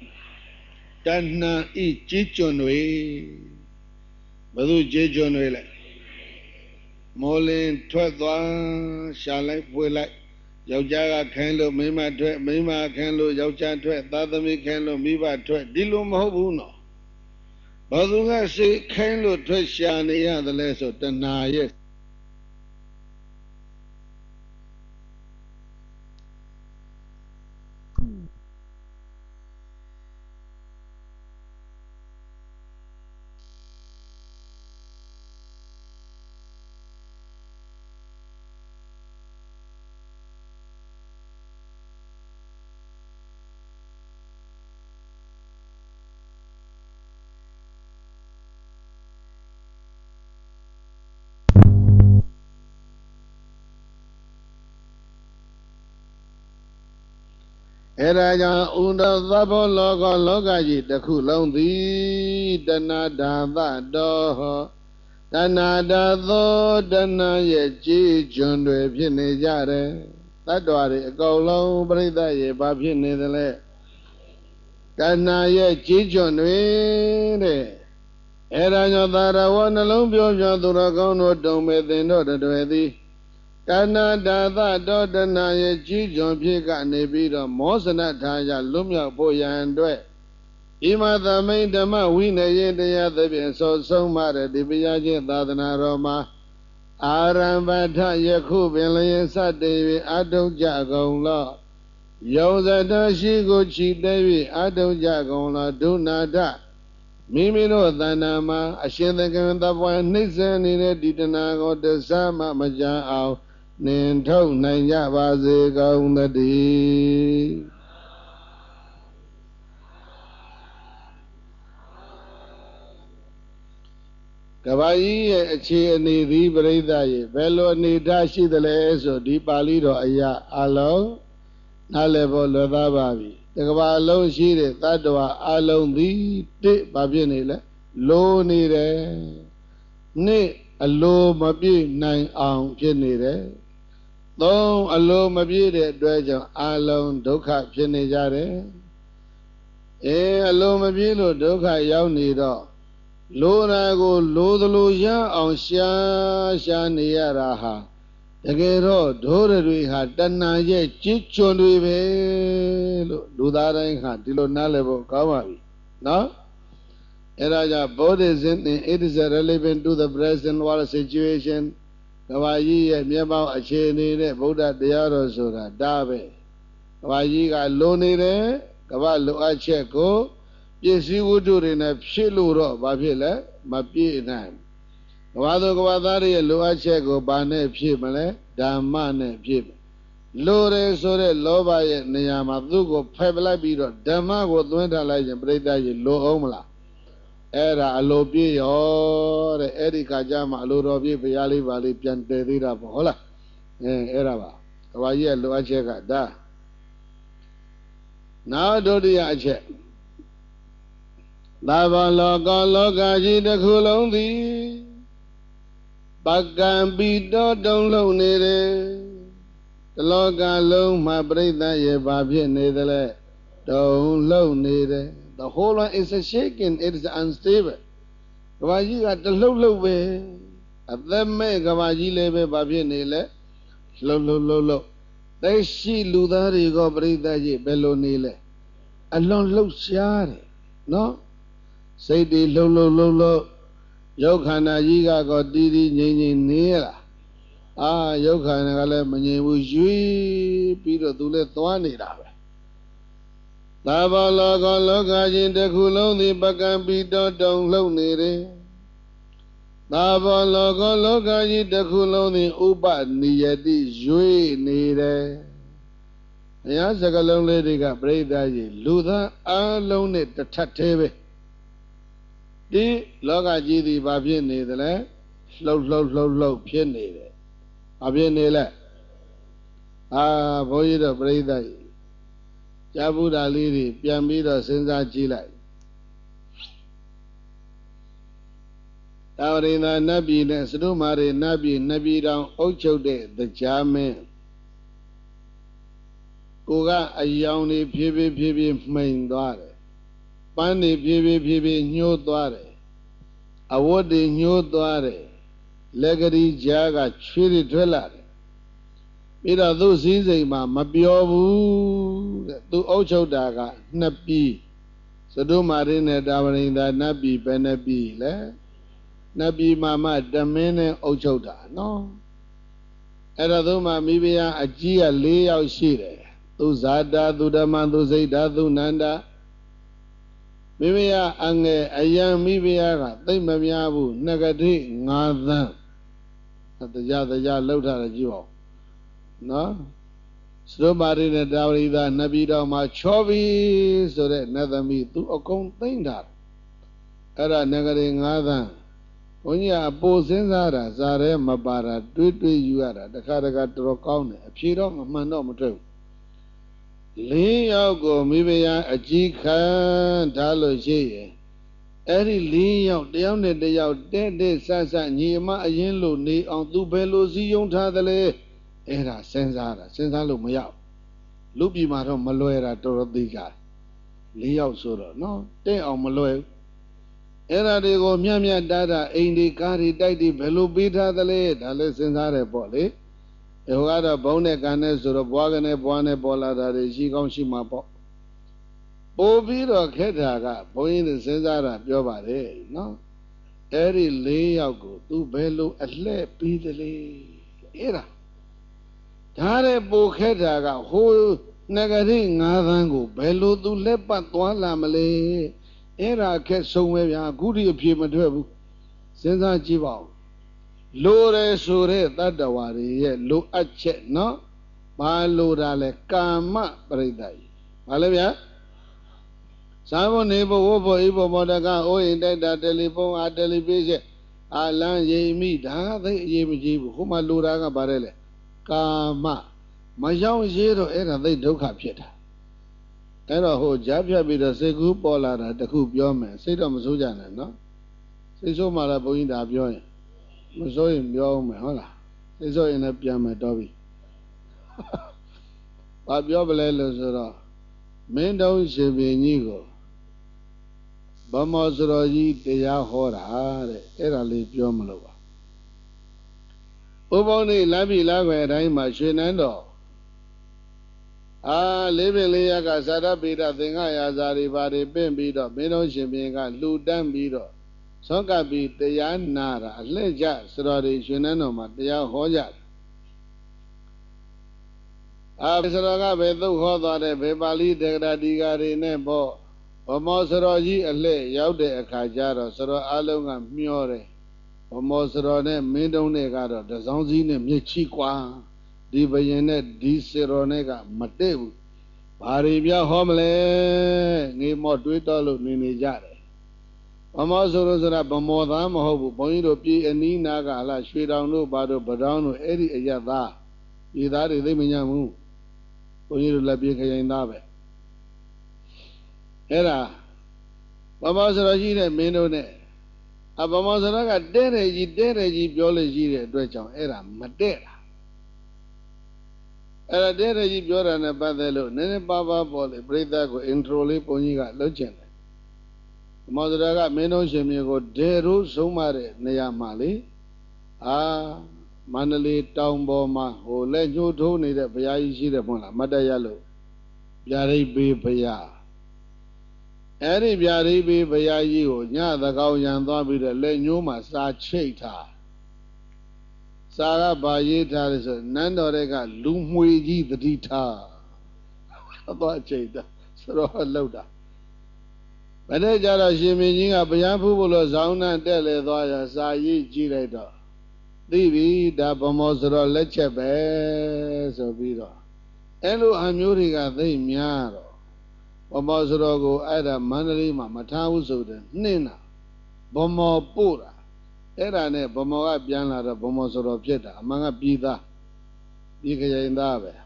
Tana i chi chun we Bà du chi chun we lại Mô lên thoát toán Xa lại vui lại Giáo cha ga khen lộ mấy mà thoát Mấy mà khen lộ giáo cha thoát Ta tâm ý khen lộ mấy bà thoát Đi luôn mà hốc hú nó Bà du ga sĩ khen lộ thoát xa này ya Đã lẽ so tana yes Era ja unda thabo loka ji taku long di Tana da tha do Tana da do Tana ye chi chun de phit ne ja de Tat twa de a kaung long Prita ye ba phit ne de le Tana ye chi chun de de Era ja thara wa na long pyo pyo tu ra kaung do tong me thin do de twe di Tana da tha do Tana ye chi chun phit ka ne pi do Mo sana tha ja lum yak pho yan twe Ima thamay dhamma vinaye daya thabyan so soma re di piya chin thadana roma Arambhatha yakhu pinlayan sattavi adau jagaung lo Yaung sattha shi ko chi tavi adau jagaung lo Dhunatha Mimi no thana ma Ashintakan thapwa nixan nire ditana ko dasama maja ao Nin thau nai ja ba se kaung thatiကဘာကြီးရဲ့အခြေအနေသည်ပရိသတ်ရဲ့ဘယ်လိုအနေထားရှိသလဲဆိုဒီပါဠိတော်အရာအလုံးနားလည်ဖို့လွယ်သားပါပြီတကဘာလုံးရှိတဲ့တတ္တဝါအလုံးသည်တစ်ဘာဖြစ်နေလဲလိုနေတယ်နှစ်အလိုမပြည့်နိုင်အောင်ဖြစ်နေတယ်သုံးအလိုမပြည့်တဲ့အတွက်ကြောင့်အလုံးဒုက္ခဖြစ်နေကြတယ်အလိုမပြည့်လို့ဒုက္ခရောက်နေတော့လိုရာကိုလိုသလိုရအောင်ရှာနေရတာဟာတကယ်တော့ဒိုးတွေဟာတဏှာရဲ့ကြည်ချွန်တွေပဲလို့လူသားတိုင်းဟာဒီလိုနားလည်ဖို့ကောင်းပါပြီနော်အဲ့ဒါကြောင့် Buddhism it is relevant to the present world situation ကဘာကြီးရဲ့မျက်မှောက်အခြေအနေနဲ့ဗုဒ္ဓတရားတော်ဆိုတာဒါပဲကဘာကြီးကလိုနေတယ်ကဘာလိုအပ်ချက်ကိုပစ္စည်းဝတ္ထုတွေနဲ့ဖြစ်လို့တော့ဘာဖြစ်လဲမပြည့်နိုင်ကဘာသောကဘာသားတွေရဲ့လိုအပ်ချက်ကိုဘာနဲ့ဖြည့်မလဲဓမ္မနဲ့ဖြည့်လိုတယ်ဆိုတဲ့လောဘရဲ့နေရာမှာသူ့ကိုဖယ်ပလိုက်ပြီးတော့ဓမ္မကိုသွင်းထားလိုက်ရင်ပြိတ္တကြီးလိုအောင်မလားအဲ့ဒါအလိုပြည့်ရောတဲ့အဲ့ဒီခါကျမှအလိုတော်ပြည့်ဘုရားလေးပါလေးပြန်တည်သေးတာပေါ့ဟုတ်လားအဲ့ဒါပါကဘာကြီးရဲ့လိုအပ်ချက်ကဒါနောက်ဒုတိယအချက်သာဘလောကကြီးတစ်ခုလုံးသည်ပကံပိတောတုံလုံးနေတယ်တလောကလုံးမှာပြိဿရဲ့ဘာဖြစ်နေသလဲတုံလုံးနေတယ် The whole one is a shaking it is unstable ကဘာကြီးကတလှုပ်လှုပ်ပဲအသက်မဲ့ကဘာကြီးလည်းပဲဘာဖြစ်နေလဲလှုပ်သက်ရှိလူသားတွေကပြိဿကြီးဘယ်လိုနေလဲအလွန်လှုပ်ရှားတယ်နော်စိတ်တွေလှုပ်ရုပ်ခန္ဓာကြီးကောတီးငြိမ်နေရလားရုပ်ခန္ဓာကလည်းမငြိမ်ဘူးရွေးပြီးတော့သူလည်းသွားနေတာပဲသာဘောလောကလောကချင်းတစ်ခုလုံးသည်ပကံပြီးတော့တုံလှုပ်နေတယ်သာဘောလောကလောကကြီးတစ်ခုလုံးသည်ဥပနိယတိရွေ့နေတယ်ဘုရားစကားလုံးလေးတွေကပြိဿကြီးလူသားအလုံးနဲ့တစ်ထပ်သေးပဲဒီလောကကြီးသည်ဘာဖြစ်နေသလဲလှုပ်ဖြစ်နေတယ်ဘာဖြစ်နေလဲဘုန်းကြီးတို့ပြိဿကြီးဇာဗုဒ္ဓလေးတွေပြန်ပြီးတော့စဉ်းစားကြည့်လိုက်တာဝရိန္ဒနတ်ပြည်နဲ့စတုမာရိနတ်ပြည်နှစ်ပြည်တောင်အုပ်ချုပ်တဲ့တရားမင်းကိုကအယောင်တွေဖြည်းဖြည်းမှိန်သွားတယ်ပန်းတွေဖြည်းဖြည်းညှိုးသွားတယ်အဝတ်တွေညှိုးသွားတယ်လက်ကလေးကြားကချွေးတွေထွက်လာတယ်ပြီးတော့သူ့စည်းစိမ်မှာမပြောဘူးတဲ့သူအုပ်ချုပ်တာကနှစ်ပြည်စတုမာရိနဲ့တာဝရိန္ဒနတ်ပြည်ပဲနှစ်ပြည်လဲနတ်ပြည်မှာမှတမင်းနဲ့အုပ်ချုပ်တာနော်အဲ့တော့သူမှမိဖုရားအကြီးက၄ယောက်ရှိတယ်သူဇာတာသူဓမ္မသူစိတ်ဓာသူနန္ဒာမိဖုရားအငယ်အယံမိဖုရားကသိမ့်မများဘူးနဂတိ9 သန်းတရားလှုပ်ထားတယ်ကြည့်ပါဦးနော်စတုမာရိနဲ့တာဝရိသနှစ်ပြည်တော်မှာချောပြီဆိုတဲ့နတ်သမီးသူအကုန်သိမ့်တာအဲ့ဒါနဂတိ9 သန်းဘုန်းကြီးကအပိုစဉ်းစားတာဇာရဲမပါတာတွေးယူရတာတခါတော်တော်ကောင်းတယ်အဖြေတော့မမှန်တော့မထွက်ဘူး၄ယောက်ကိုမိဖုရားအကြီးခံထားလို့ရှိရင်အဲ့ဒီ၄ယောက်တယောက်နဲ့တယောက်တဲ့ဆဆညီအမအရင်လို့နေအောင်သူဘယ်လိုစည်းရုံးထားသလဲအဲ့ဒါစဉ်းစားလို့မရဘူးလူပြည်မှာတော့မလွယ်တာတော်တော်သိကြ၄ယောက်ဆိုတော့နော်တဲ့အောင်မလွယ်ဘူးအဲ့ဒါတွေကိုမြတ်တာအိမ်ဒီကားဒီတိုက်ဒီဘယ်လိုပေးထားသလဲဒါလည်းစဉ်းစားတယ်ပေါ့လေဟိုကတော့ဘုံနဲ့ကံနဲ့ဆိုတော့ဘွားကနေဘွားနဲ့ပေါ်လာတာတွေရှိကောင်းရှိမှာပေါ့ပို့ပြီးတော့ခက်တာကဘုန်းကြီးတွေစဉ်းစားတာပြောပါတယ်နော်အဲ့ဒီ၄ယောက်ကိုသူဘယ်လိုအလှဲ့ပြီးသလဲအဲ့ဒါတဲ့ပို့ခက်တာကဟိုနဂရိ9 သန်းကိုဘယ်လိုသူလက်ပတ်သွားလာမလဲအဲ့ဒါခက်ဆုံးပဲဗျာအခုဒီအဖြေမထွက်ဘူးစဉ်းစားကြည့်ပါဦးလိုတယ်ဆိုတဲ့တတ္တဝါတွေရဲ့လိုအပ်ချက်နော်ဘာလိုတာလဲကာမပရိသတ်ကြီးဘာလဲဗျာသာဘုန်နေဘဝဘအိဘမောတကအိုးရင်တိုက်တာတယ်လီဖုန်းအားတယ်လီပေးချက်လမ်းရိပ်မိဒါသိအရေးမကြီးဘူးဟိုမှာလိုတာကဘာလဲလဲကာမမရောက်ရေးတော့အဲ့ဒါသိဒုက္ခဖြစ်တာအဲ့တော့ဟိုကြားဖြတ်ပြီးတော့စိတ်ကူးပေါ်လာတာတခုပြောမယ်စိတ်တော့မစိုးကြနဲ့နော်စိတ်ဆိုးမှလည်းဘုန်းကြီးဒါပြောရင်မစိုးရင်ပြောအောင်မယ်ဟုတ်လားစိတ်ဆိုးရင်လည်းပြန်မယ်တော့ပြီဘာပြောပလဲလို့ဆိုတော့မင်းတုံးရှင်ပင်ကြီးကိုဗမောစရောကြီးတရားဟောတာတဲ့အဲ့ဒါလေးပြောမလို့ပါဥပုံနေလမ်းပြီလားခွေအတိုင်းမှာရွှေနန်းတော်လေးပင်လေးရကဇာတပိဒသင်္ဃရာဇာတွေဘာတွေပင့်ပြီးတော့မင်းတို့ရှင်ပြန်ကလှူတန်းပြီးတော့သောကပိတရားနာတာအလှည့်ကျစတော်တွေရွှေနန်းတော်မှာတရားဟောကြတယ်စတော်ကပဲသုတ်ဟောသွားတဲ့ဘေပါဠိတေဂရတိကာတွေနဲ့ပေါ့ဗမောစတော်ကြီးအလှည့်ရောက်တဲ့အခါကျတော့စတော်အလုံးကမျောတယ်ဗမောစတော်နဲ့မင်းတုံးနဲ့ကတော့တစောင်းစည်းနဲ့မြစ်ချီကွာဒီဘယင်နဲ့ဒီစေတော်နဲ့ကမတည့်ဘူးဘာတွေပြဟောမလဲငေမောတွေးတော့လို့နေကြတယ်ဗမောဆိုလို့ဆိုတာဗမောသားမဟုတ်ဘူးဘုန်းကြီးတို့ပြည်အနီးနာကလားရွှေတောင်တို့ဘာတို့ဗတောင်းတို့အဲ့ဒီအရသားပြည်သားတွေသိမညံ့ဘူးဘုန်းကြီးတို့လည်းပြည်ခရိုင်သားပဲအဲ့ဒါဗမောဆိုတော့ရှိတဲ့မင်းတို့နဲ့ဗမောဆိုတော့ကတဲတယ်ကြီးပြောလို့ရှိတဲ့အတွက်ကြောင့်အဲ့ဒါမတဲ့တာအဲ့ဒါတဲ့ကြီးပြောတာနဲ့ပတ်သက်လို့နည်းနည်းပါးပါးပေါ်လေပြိဿကို intro လေးဘုန်းကြီးကလုပ်ချင်တယ်ဗမောဆိုတော့ကမင်းတို့ရှင်မြေကိုဒေရုဆုံးမတဲ့နေရာမှာလေမန္တလေးတောင်ပေါ်မှာဟိုလက်ညှိုးထိုးနေတဲ့ဘုရားကြီးရှိတယ်မဟုတ်လားမတ်တရလို့ဗျာဒိတ်ပေးဘုရားအဲ့ဒီဗျာဒိတ်ပေးဘုရားကြီးကိုညသကောင်းရံသွားပြီးတော့လက်ညှိုးမှာစာချိတ်ထားစာကဘာရေးထားလဲဆိုနန်းတော်တွေကလူမှွေကြီးတတိထားသွားချိတ်တာစဆိုတော့လောက်တာဘယ်နဲ့ကြတော့ရှင်မင်းကြီးကဗျာဖူးဖို့လို့ဇောင်းနှံတက်လေသွားရစာရေးကြည့်လိုက်တော့သိပြီဒါဗမောဆိုတော့လက်ချက်ပဲဆိုပြီးတော့အဲ့လိုအမျိုးတွေကသိများတော့ဗမောဆိုတော့ကိုအဲ့ဒါမန္တလေးမှာမထားဘူးဆိုတဲ့နှင်းတာဗမောပို့တာအဲ့ဒါနဲ့ဗမောကပြန်လာတော့ဗမောဆိုတော့ဖြစ်တာအမှန်ကပြည်သားပြည်ခရင်သားပဲ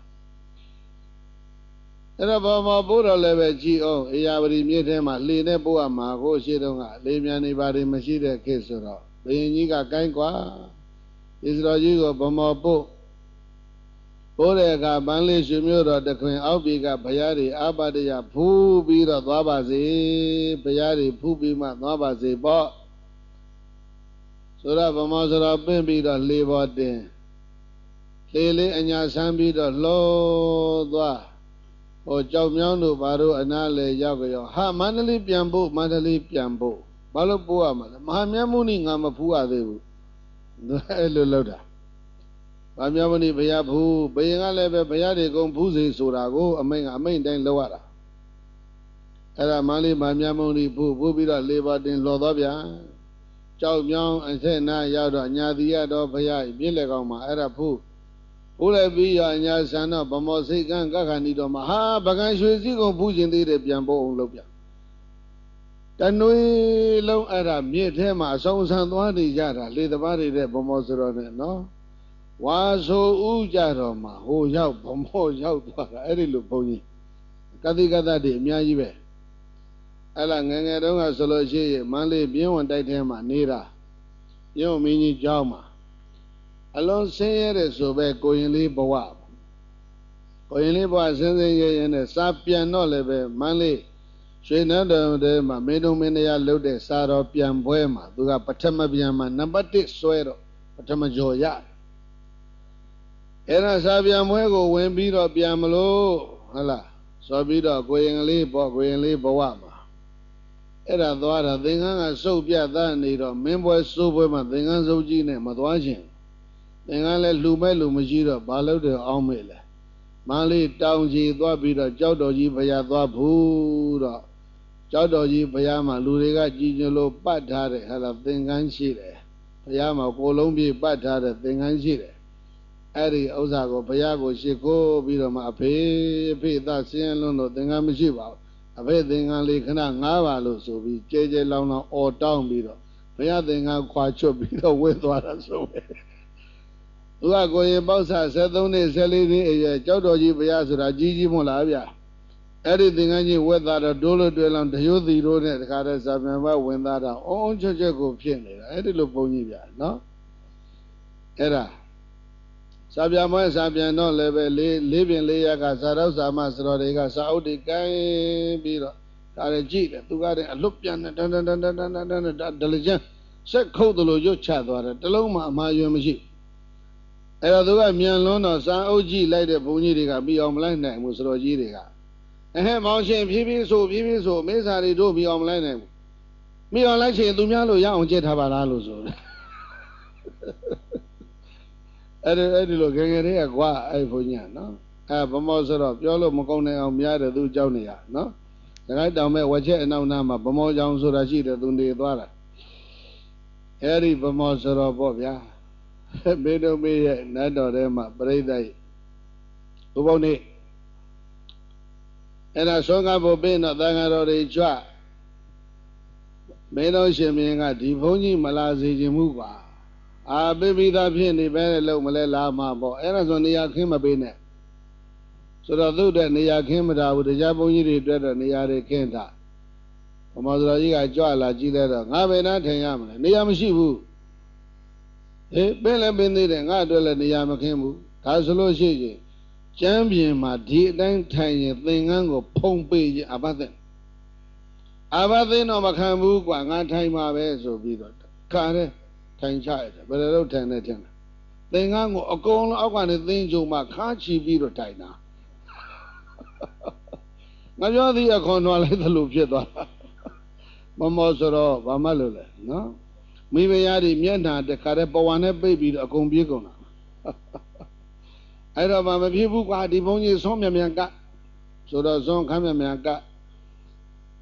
အဲ့တော့ဗမောပို့တော့လည်းပဲကြည်အောင်အေယာဝတီမြစ်ထဲမှာလှေနဲ့ပို့ရမှာကိုရှိတော့ကလေမြန်နေပါတွေမရှိတဲ့ခေတ်ဆိုတော့ဘုရင်ကြီးကကိုင်းကွာဣသရောကြီးကိုဗမောပို့တဲ့အခါပန်းလေးရွှေမျိုးတော်တခွင်အောက်ပြေကဘုရားတွေအာပါတရဖူးပြီးတော့သွားပါစေဘုရားတွေဖူးပြီးမှသွားပါစေပေါ့ဆိုတော့ဗမောဆိုတော့ပင့်ပြီးတော့လှေပေါ်တင်လှေလေးအညာဆန်းပြီးတော့လှောသွားဟိုကြောက်မြောင်းတို့ဘာတို့အနားလေရောက်ကြောဟာမန္တလေးပြန်ဖို့မန္တလေးပြန်ဖို့ဘာလို့ပို့ရမှာလဲမဟာမြတ်မုနိငါမဖူးရသေးဘူးအဲ့လိုလောက်တာမဟာမြတ်မုနိဘုရားဖူးဘယင်ကလည်းပဲဘုရားတွေကုန်ဖူးစေဆိုတာကိုအမိန်တိုင်းလောက်ရတာအဲ့ဒါမန္တလေးမဟာမြတ်မုနိဖူးပြီးတော့လေပါတင်လှော်သွားပြန်ကြောက်မြောင်းအထက်နားရောက်တော့ညာတိရတော့ဘုရားပြည့်လေကောင်မှာအဲ့ဒါဖူးလည်းပြီးရညာဆန်တော့ဗမောစိတ်ကန်းကခဏီတော်မှာဟာပကံရွှေစည်းကုန်ဖူးခြင်းသေးတယ်ပြန်ဖို့အောင်လုပ်ပြတနွေလုံးအဲ့ဒါမြစ်ထဲမှာအဆောင်ဆန်သွားနေကြတာလေတပားတွေတဲ့ဗမောဆိုတော့နဲ့နော်ဝါဆိုဥကြတော့မှာဟိုရောက်ဗမောရောက်သွားတာအဲ့ဒီလိုဘုန်းကြီးကတိကတ္တတွေအများကြီးပဲအဲ့လားငယ်ငယ်တုန်းကဆိုလို့ရှိရင်မန္တလေးပြင်းဝင်တိုက်ထဲမှာနေတာပြင်းဝင်မင်းကြီးကျောင်းမှာအလုံးဆင်းရဲတဲ့ဆိုပဲကိုရင်လေးဘဝကိုရင်လေးဘဝဆင်းရဲရဲနဲ့စာပြန်တော့လည်းပဲမန်းလေးရွှေနန်းတော်ထဲမှာမင်းတို့မင်းတရားလှုပ်တဲ့စာတော်ပြန်ပွဲမှာသူကပထမပြန်မှာနံပါတ်1ဆွဲတော့ပထမကျော်ရအဲ့ဒါစာပြန်ပွဲကိုဝင်ပြီးတော့ပြန်မလို့ဟုတ်လားဆိုပြီးတော့ကိုရင်လေးဘဝမှာအဲ့ဒါသွားတာသင်္ကန်းကစုပ်ပြတ်သားနေတော့မင်းပွဲစိုးပွဲမှာသင်္ကန်းစုပ်ကြီးနဲ့မသွားခြင်းသင်္ကန်းလည်းလူမဲ့လူမရှိတော့ဘာလို့တယ်အောင်းမေ့လဲမန်းလေးတောင်ကြီးသွားပြီးတော့ကြောက်တော်ကြီးဘုရားသွားဘူးတော့ကြောက်တော်ကြီးဘုရားမှာလူတွေကကြည်ညိုလို့ပတ်ထားတဲ့ဟာလားသင်္ကန်းရှိတယ်ဘုရားမှာကိုယ်လုံးပြည့်ပတ်ထားတဲ့သင်္ကန်းရှိတယ်အဲ့ဒီဥစ္စာကိုဘုရားကိုရှ िख ိုးပြီးတော့မှအဖေသားဆင်းရဲလွန်းလို့သင်္ကန်းမရှိပါဘူးအဖေသင်္ကန်းလေးခဏ9ပါလို့ဆိုပြီးကြဲကြဲလောင်းလောင်းအော်တောင်းပြီးတော့ဘုရားသင်္ကန်းခွာချွတ်ပြီးတော့ဝှေ့သွားတာဆိုပဲသူကကိုရင်ပေါက်ဆ73နှစ်14နှစ်အရွယ်ကြောက်တော်ကြီးဘုရားဆိုတာကြီးမို့လားဗျာအဲ့ဒီသင်္ကန်းကြီးဝက်သားတော့ဒိုးလို့တွေ့လောင်တရိုးသီတို့နဲ့တခါတည်းဇာပြန်ဘဝင်သားတော့အုံချက်ကိုဖြစ်နေတာအဲ့ဒီလိုပုံကြီးဗျာနော်အဲ့ဒါဇာပြန်တော့လည်းပဲလေးပင်လေးရကဇာတော့ဇာမစတော်တွေကစာအုပ်တွေကိုင်းပြီးတော့ဒါလည်းကြည့်တယ်သူကတည်းအလွတ်ပြန်တန်ဒလကျန်းဆက်ခုတ်တယ်လို့ရွတ်ချသွားတယ်တလုံးမှအမှားယွင်းမရှိအဲ့တော့သူကမြန်လွန်းတော့စာအုပ်ကြည့်လိုက်တဲ့ဘုန်းကြီးတွေကပြီးအောင်မလိုက်နိုင်ဘူးစတော်ကြီးတွေကမောင်ရှင်ဖြည်းဖြည်းဆိုမေးစာတွေတို့ပြီးအောင်မလိုက်နိုင်ဘူးပြီးအောင်လိုက်ချင်သူများလို့ရအောင်ကြည့်ထားပါလားလို့ဆိုတယ်အဲ့ဒီလိုငယ်တွေကကွာအဲ့ဘုန်းကြီးကနော်ဗမောဆိုတော့ပြောလို့မကောင်းနိုင်အောင်များတယ်သူကြောက်နေရနော်ဒါကြတောင်မဲ့ဝက်ချက်အနောက်နားမှာဗမောကြောင်ဆိုတာရှိတယ်သူနေသွားတာအဲ့ဒီဗမောဆိုတော့ပေါ့ဗျာမေတို့မေရဲ့နတ်တော်ထဲမှာပြိဿရဲ့ဘုဘုံနေအဲ့ဒါဆောင်းကားဖို့ပြီးတော့သံဃာတော်တွေကြွမင်းတော်ရှင်မင်းကဒီဘုန်းကြီးမလာစေခြင်းမှုပါပိပိသားဖြစ်နေပဲလို့မလဲလာမှာပေါ့အဲ့ဒါဆိုနေရာခင်းမပေးနဲ့ဆိုတော့သူ့တဲ့နေရာခင်းမတာဘူးတရားဘုန်းကြီးတွေအတွက်တော့နေရာတွေခင်းတာဘုမောစတော်ကြီးကကြွလာကြည့်တဲ့တော့ငါဘယ်နှထိုင်ရမလဲနေရာမရှိဘူးပင်းလည်းပင်းသေးတယ်ငါအတွက်လည်းနေရာမခင်းဘူးဒါဆိုလို့ရှိရင်ကျမ်းပြင်မှာဒီအတိုင်းထိုင်ရင်သင်္ကန်းကိုဖုံးပေးခြင်းအဘသင်တော့မခံဘူးကွာငါထိုင်မှာပဲဆိုပြီးတော့ခါတဲ့ထိုင်ချရတယ်ဘယ်လိုလုပ်ထိုင်နေတယ်သင်္ကန်းကိုအကုန်လုံးအောက်ကနေသင်းကြုံမှခါချီပြီးတော့ထိုင်တာငါပြောသည်အခွန်တော်လိုက်သလိုဖြစ်သွားတာမမောဆိုတော့ဘာမှလို့လဲနော်မိဖုရားတွေမျက်နှာတခါတည်းပဝါနဲ့ပိတ်ပြီးတော့အကုန်ပြေးကုန်တာအဲ့တော့မဖြစ်ဘူးကွာဒီဘုန်းကြီးဆုံးမြန်ကဆိုတော့ဆုံးခမ်းမြန်က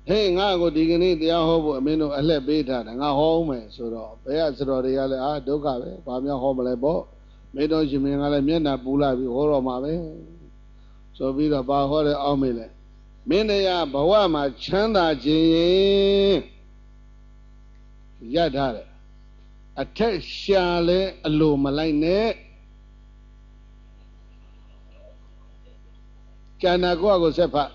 hey nga go diganiတရားဟောဖို့အမင်းတို့အလှက်ပေးထားတယ်ငါဟောမယ်ဆိုတော့ဘယ်ကစတော်တွေကလည်းဒုက္ခပဲဘာမှဟောမလဲပေါ့မေတော်ရှင်မင်းကလည်းမျက်နှာပူလာပြီးဟောတော့မှာပဲဆိုပြီးတော့ဘာဟောတယ်အောက်မေးလဲမင်းတရားဘဝမှာချမ်းသာခြင်းရထားတယ်အထက်ရှာလဲအလိုမလိုက်နဲ့ကျန်တာကိုဆက်ဖတ်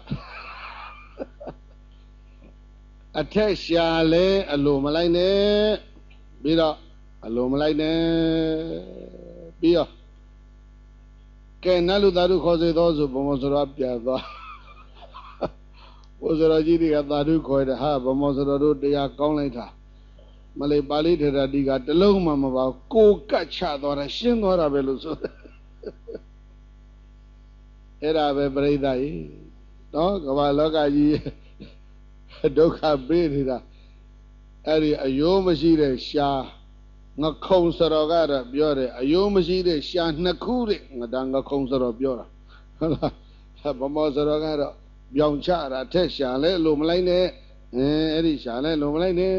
အထက်ရှာလဲအလိုမလိုက်နဲ့ပြီးတော့အလိုမလိုက်နဲ့ပြီးတော့ကဲနတ်လူသားတို့ခေါ်စေသောဆိုဘုံမောဆိုတော့ပြန်သွားဘုဆိုတော်ကြီးတွေကသာဓုခေါ်တယ်ဟာဘုံမောဆိုတော်တို့တရားကောင်းလိုက်တာမလေးပါဠိထေရတိကတလုံးမှမပါကိုကတ်ချသွားတာရှင်းသွားတာပဲလို့ဆိုအဲ့ဒါပဲပြိဿကြီးနော်ကမ္ဘာလောကကြီးဒုက္ခပေးနေတာအဲ့ဒီအယိုးမရှိတဲ့ရှာငခုံစတော်ကတော့ပြောတယ်အယိုးမရှိတဲ့ရှာနှစ်ခုတဲ့ငါငခုံစတော်ပြောတာဟုတ်လားဗမောစတော်ကတော့ပြောင်ချတာထက်ရှာလဲလို့မလိုက်နဲ့အဲ့ဒီရှာလဲလို့မလိုက်နဲ့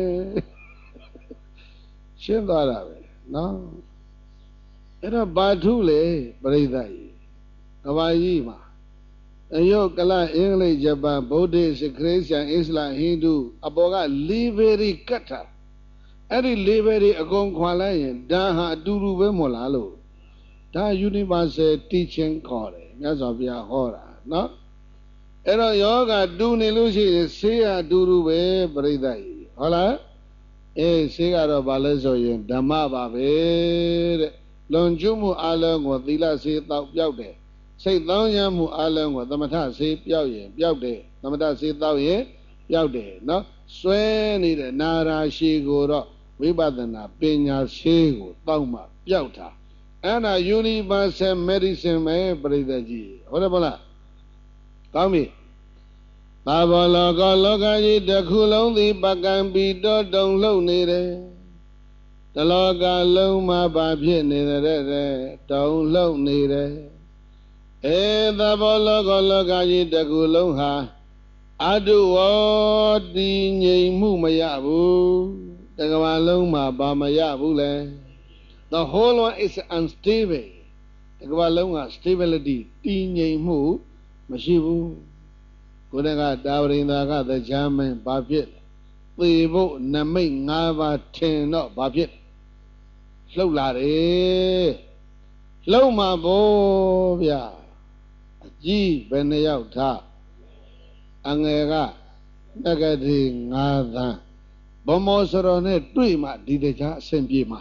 ရှင်းသွားတာပဲနော်အဲ့တော့ဘာထုလေပြိဿကြီးကဘာကြီးမှာအယုတ်ကလအင်္ဂလိပ်ဂျပန်ဗုဒ္ဓခရစ်ယာန်အစ္စလာမ်ဟိန္ဒူအပေါ်ကလေးဘယ်ရီကတ်တာအဲ့ဒီလေးဘယ်ရီအကုန်ခွာလိုက်ရင်ဒါဟာအတူတူပဲမို့လားလို့ဒါ universal teaching ခေါ်တယ်မြတ်စွာဘုရားဟောတာနော်အဲ့တော့ယောဂတူနေလို့ရှိရင်ဆေးရအတူတူပဲပြိဿကြီးဟုတ်လားဆေးကတော့ဘာလဲဆိုရင်ဓမ္မပါပဲတဲ့လွန်ကျွမှုအလုံးကိုသီလဆေးတောက်ပြောက်တယ်စိတ်သောင်းရမှုအလုံးကိုသမထဆေးပြောက်ရင်ပြောက်တယ်သမထဆေးတောက်ရင်ပြောက်တယ်နော်စွဲနေတဲ့နာရာရှိကိုတော့ဝိပဿနာပညာဆေးကိုတောက်မှပြောက်တာအဲ့ဒါ universal medicine ပဲပြိဿကြီးဟုတ်တယ်မလားကောင်းပြီဘာဘောလောကလောကကြီးတစ်ခုလုံးသည်ပကံပီတော့တုံလှုပ်နေတယ်တလောကလုံးမှာဘာဖြစ်နေတယ်တုံလှုပ်နေတယ်သဘောလောကလောကကြီးတစ်ခုလုံးဟာအတုဝတည်ငြိမ်မှုမရဘူးတကဘာလုံးမှာဘာမရဘူးလဲ The whole one is unstable တကဘာလုံးက stability တည်ငြိမ်မှုမရှိဘူးကိုယ်ကတာဝရိန္ဒာကတရားမင်းဘာဖြစ်သေဖို့နမိတ်၅ပါးထင်တော့ဘာဖြစ်လှုပ်လာတယ်လှုပ်မှာပေါ့ဗျာအကြီးဘယ်နှယောက်ထားအငယ်ကတက္ကတိ9 သန်းဗမောစရောနဲ့တွေ့မှဒီတရားအဆင်ပြေမှာ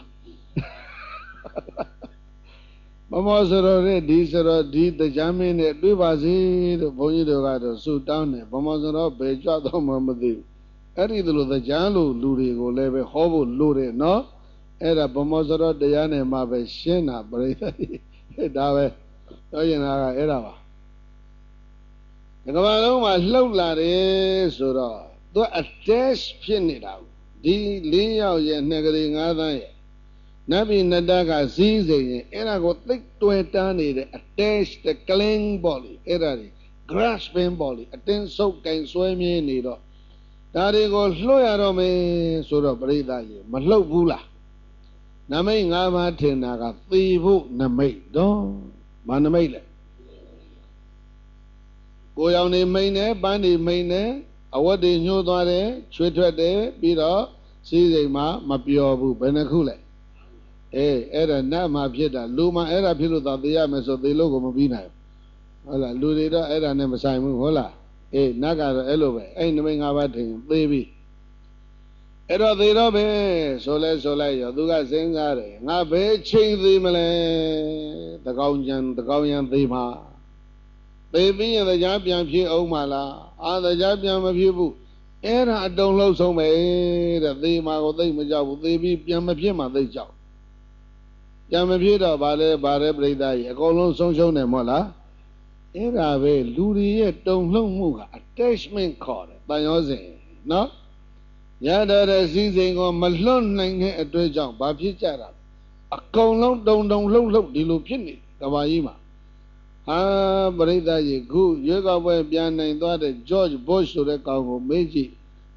ဗမောစရောနဲ့ဒီစရောဒီတရားမင်းနဲ့တွေ့ပါစေလို့ဘုန်းကြီးတို့ကတော့ဆုတောင်းတယ်ဗမောစရောဘယ်ကြွတော့မှမသိဘူးအဲ့ဒီလိုတရားလို့လူတွေကိုလည်းပဲဟောဖို့လိုတယ်နော်အဲ့ဒါဗမောစရောတရားနဲ့မှပဲရှင်းတာပြိဿဒါပဲပြောရင်ကအဲ့ဒါပါဒီကမ္ဘာလုံးမှာလှုပ်လာတယ်ဆိုတော့သူ attach ဖြစ်နေတာဒီ4 ယောက်ရဲ့2 ကလေး5 သန်းရဲ့နတ်ပြည်နတ်သားကစည်းစိမ်ရင်အဲ့ဒါကိုသိတွေ့တားနေတဲ့ attach the cling ပေါ့လေအဲ့ဒါတွေ grasping ပေါ့လေအတင်းဆုပ်ကင်ဆွဲမြင်းနေတော့ဒါတွေကိုလှုပ်ရတော့မယ်ဆိုတော့ပြိဿကြီးမလှုပ်ဘူးလားနမိတ်5 ပါးထင်တာကသေဖို့နမိတ်တော့ဘာနမိတ်လဲကိုယ်ရောင်နေမိန်တယ်ပန်းနေမိန်တယ်အဝတ်တွေညှိုးသွားတယ်ချွေထွက်တယ်ပြီးတော့စီးစိမ်မှာမပျော်ဘူးဘယ်နှခုလဲအဲ့ဒါနတ်မှာဖြစ်တာလူမှာအဲ့ဒါဖြစ်လို့သာသိရမယ်ဆိုသေလို့ကိုမပြီးနိုင်ဘူးဟုတ်လားလူတွေတော့အဲ့ဒါနဲ့မဆိုင်ဘူးဟုတ်လားနတ်ကတော့အဲ့လိုပဲအဲ့နမိတ်5 ပါးထင်သေပြီအဲ့တော့သေတော့ပဲဆိုလဲဆိုလိုက်ရောသူကစဉ်းစားတယ်ငါဘယ်ချိန်သေးမလဲတကောင်းရန်သေမှာသေပြီးရင်တရားပြန်ဖြစ်အောင်မလားတရားပြန်မဖြစ်ဘူးအဲ့ဒါအတုံလုံးဆုံးပဲတဲ့သေမှာကိုသိမကြောက်ဘူးသေပြီးပြန်မဖြစ်မှသိကြောက်ပြန်မဖြစ်တော့ဗာလဲပြိဿကြီးအကုန်လုံးဆုံးရှုံးတယ်မဟုတ်လားအဲ့ဒါပဲလူတွေရဲ့တုံလှုပ်မှုက attachment ခေါ်တယ်တန်ရောစဉ်နော်ရတဲ့စည်းစိမ်ကိုမလွတ်နိုင်တဲ့အတွက်ကြောင့်ဘာဖြစ်ကြတာအကုန်လုံးတုံလှုပ်ဒီလိုဖြစ်နေကဘာကြီးမှာပရိသတ်ကြီးခုရွေးကောက်ပွဲပြန်နိုင်သွားတဲ့ George Bush ဆိုတဲ့ကောင်ကိုမေးကြည့်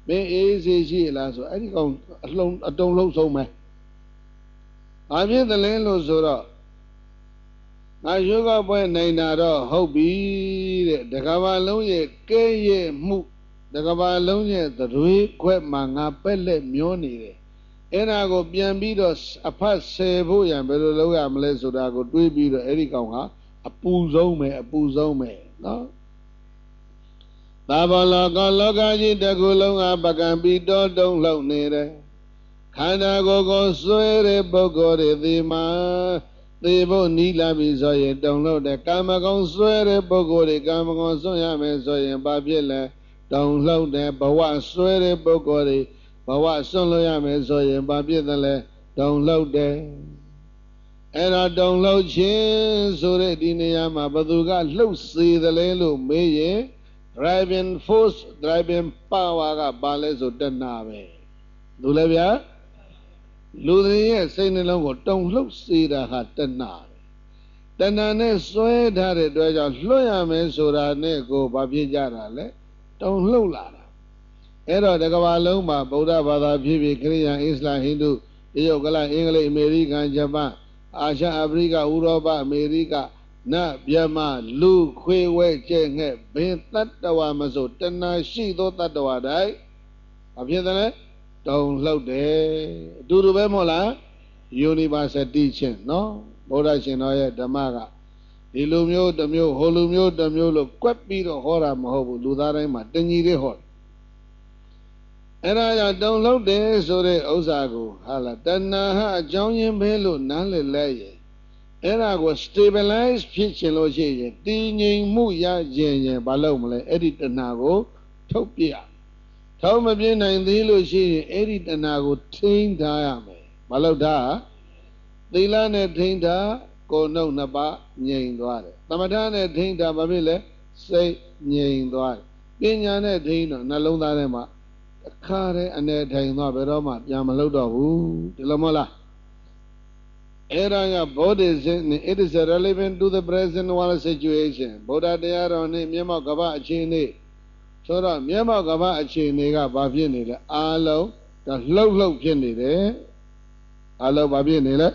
မင်းအေးစေးရှိလားဆိုအဲ့ဒီကောင်အတုံးလုံးဆုံးမယ်ဘာဖြစ်တယ်လဲလို့ဆိုတော့ငါရွေးကောက်ပွဲနိုင်တာတော့ဟုတ်ပြီတဲ့တကဘာလုံးရဲ့ကဲရဲ့မှုတကဘာလုံးရဲ့သတွေးခွက်မှာငါပက်လက်မျောနေတယ်အဲ့ဒါကိုပြန်ပြီးတော့အဖတ်ဆယ်ဖို့ရန်ဘယ်လိုလုပ်ရမလဲဆိုတာကိုတွေးပြီးတော့အဲ့ဒီကောင်ကအပူဆုံးပဲနော်သာဘောလောကလောကကြီးတစ်ခုလုံးကပကံပြီးတော့တုံးလုံနေတယ်ခန္ဓာကိုယ်ကိုဆွဲတဲ့ပုဂ္ဂိုလ်တွေဒီမှာသေဖို့နီးလာပြီဆိုရင်တုံလို့တဲ့ကာမဂုဏ်ဆွဲတဲ့ပုဂ္ဂိုလ်တွေကာမဂုဏ်ဆွံ့ရမယ်ဆိုရင်ဘာဖြစ်လဲတုံလို့တဲ့ဘဝဆွဲတဲ့ပုဂ္ဂိုလ်တွေဘဝဆွံ့လို့ရမယ်ဆိုရင်ဘာဖြစ်တယ်လဲတုံလို့တဲ့အဲ့ဒါတုံလို့ခြင်းဆိုတဲ့ဒီနေရာမှာဘသူကလှုပ်စေတယ်လဲလို့မေးရင် driving force driving power ကဘာလဲဆိုတဏှာပဲသူလည်းဗျာလူတွေရဲ့စိတ်နှလုံးကိုတုံလှုပ်စေတာဟာတဏှာတဏှာနဲ့စွဲထားတဲ့အတွက်ကြောင့်လွတ်ရမယ်ဆိုတာနဲ့ကိုဘာဖြစ်ကြတာလဲတုံလှုပ်လာတာအဲ့တော့တကမ္ဘာလုံးမှာဗုဒ္ဓဘာသာဖြစ်ဖြစ်ခရစ်ယာန်အစ္စလာမ်ဟိန္ဒူတရုတ်ကလအင်္ဂလိပ်အမေရိကန်ဂျပန်အာရှအာဖရိကဥရောပအမေရိကနတ်မြမလူခွေဝဲကျဲငှက်ဘင်းတတ္တဝါမဆိုတဏှာရှိသောတတ္တဝါတိုင်းဘာဖြစ်တယ်လဲတုံလှုပ်တယ်အတူတူပဲမဟုတ်လား University ချင်းနော်ဗုဒ္ဓရှင်တော်ရဲ့ဓမ္မကဒီလူမျိုးတစ်မျိုးဟိုလူမျိုးတစ်မျိုးလို့ကွက်ပြီးတော့ဟောတာမဟုတ်ဘူးလူသားတိုင်းမှာတညီလေးဟောအဲ့ဒါကြောင့်တုံလှုပ်တယ်ဆိုတဲ့ဥစ္စာကိုဟာလားတဏှာဟာအကြောင်းရင်းပဲလို့နားလည်လိုက်ရဲ့အဲ့ဒါကို stabilize ဖြစ်ချင်လို့ရှိရင်တည်ငြိမ်မှုရရင်ဘာလုပ်မလဲအဲ့ဒီတဏှာကိုထုတ်ပြထောက်မပြင်းနိုင်သေးလို့ရှိရင်အဲ့ဒီတဏှာကိုထိန်းထားရမယ်မလုပ်တာသီလနဲ့ထိန်းထားကိုယ်နှုတ်နှစ်ပါးငြိမ်သွားတယ်သမထနဲ့ထိန်းထားဘာဖြစ်လဲစိတ်ငြိမ်သွားတယ်ပညာနဲ့ထိန်းတော့နှလုံးသားထဲမှာအခါတည်းအနေထိုင်သွားဘယ်တော့မှပြန်မလုပ်တော့ဘူးဒီလိုမဟုတ်လားအဲ့ဒါက Buddhism it is relevant to the present world situation ဗုဒ္ဓတရားတော်နဲ့မျက်မှောက်ကမ္ဘာအခြေအနေဆိုတော့မျက်မှောက်ကမ္ဘာအခြေအနေကဘာဖြစ်နေလဲအာလုံးဒါလှုပ်ဖြစ်နေတယ်အာလုံးဘာဖြစ်နေလဲ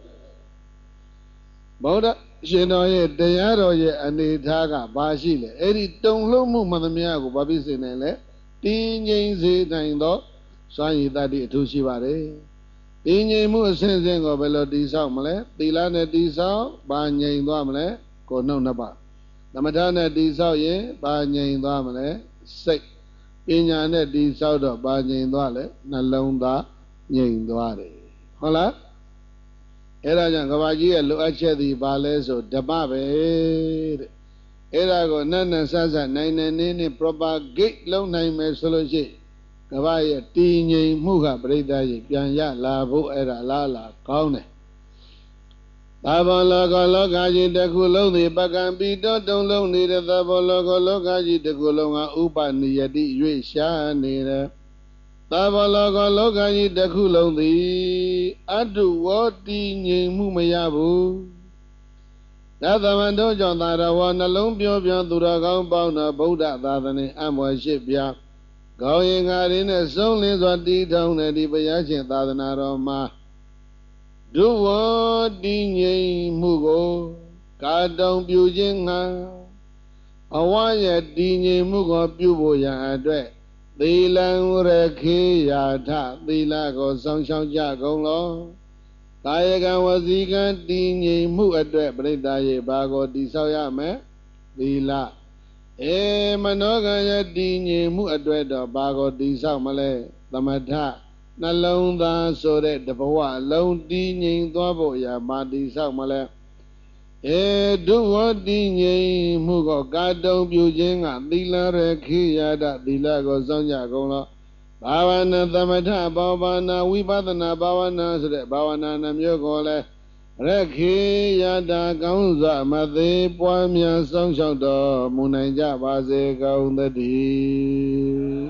ဗုဒ္ဓရှင်တော်ရဲ့တရားတော်ရဲ့အနေထားကဘာရှိလဲအဲ့ဒီတုံလှုပ်မှုမှန်သမျှကိုဘာဖြစ်စေနိုင်လဲတည်ငြိမ်စေနိုင်သောစွမ်းရည်တတ်တဲ့အထူးရှိပါတယ်တည်ငြိမ်မှုအစဉ်စဉ်ကိုဘယ်လိုတည်ဆောက်မလဲသီလနဲ့တည်ဆောက်ဘာငြိမ်သွားမလဲကိုယ်နှုတ်နှစ်ပါးသမထနဲ့တည်ဆောက်ရင်ဘာငြိမ်သွားမလဲစိတ်ပညာနဲ့တည်ဆောက်တော့ဘာငြိမ်သွားလဲနှလုံးသားငြိမ်သွားတယ်ဟုတ်လားအဲ့ဒါကြောင့်ကဘာကြီးရဲ့လိုအပ်ချက်ဒီဘာလဲဆိုဓမ္မပဲတဲ့အဲ့ဒါကိုနဲ့ဆဆနိုင်နေ propagate လုပ်နိုင်မယ်ဆိုလို့ရှိရင်ကဘာရဲ့တည်ငြိမ်မှုကပြိတ္တာကြီးပြန်ရလာဖို့အဲ့ဒါလားကောင်းတယ်သာဘောလောကလောကကြီးတစ်ခုလုံးသည်ပကံပြီးတော့တုံလုံးနေတဲ့သာဘောလောကလောကကြီးတစ်ခုလုံးကဥပနိယတိရွေ့ရှားနေတယ်သာဘောလောကလောကကြီးတစ်ခုလုံးသည်အတုဝတည်ငြိမ်မှုမရဘူးဒါသမန်တို့ကြောင့်သာရဝနှလုံးပြောသူတော်ကောင်းပေါင်းတော်ဗုဒ္ဓသာသနာအမွယ်ရှိပြကောင်းရင်ငါရင်းနဲ့ဆုံးလင်းစွာတည်ထောင်တဲ့ဒီဘုရားရှင်သာသနာတော်မှာဒုဝတည်ငြိမ်မှုကိုကာတုံပြုခြင်းငှာအဝရဲ့တည်ငြိမ်မှုကိုပြုဖို့ရန်အတွက်သီလံရခေယာထသီလကိုစောင့်ရှောက်ကြကုန်လောကာယကံဝစီကံတည်ငြိမ်မှုအတွက်ပြိတ္တာရဲ့ဘာကိုတည်ဆောက်ရမယ်သီလမနောကံရဲ့တည်ငြိမ်မှုအတွက်တော့ဘာကိုတည်ဆောက်မလဲသမထနှလုံးသားဆိုတဲ့တဘဝလုံးတည်ငြိမ်သွားဖို့ရာမာတည်ဆောက်မလဲဒုဝတည်ငြိမ်မှုကိုကာတုံပြုခြင်းကသီလရခေယတသီလကိုစောင့်ကြကုန်လောဘာဝနာသမထဘာဝနာဝိပဿနာဘာဝနာဆိုတဲ့ဘာဝနာနှမျိုးကိုလည်းရခေယတာကောင်းစွာမသေးပွားများစောင့်ရှောက်တော်မူနိုင်ကြပါစေကုန်သတည်း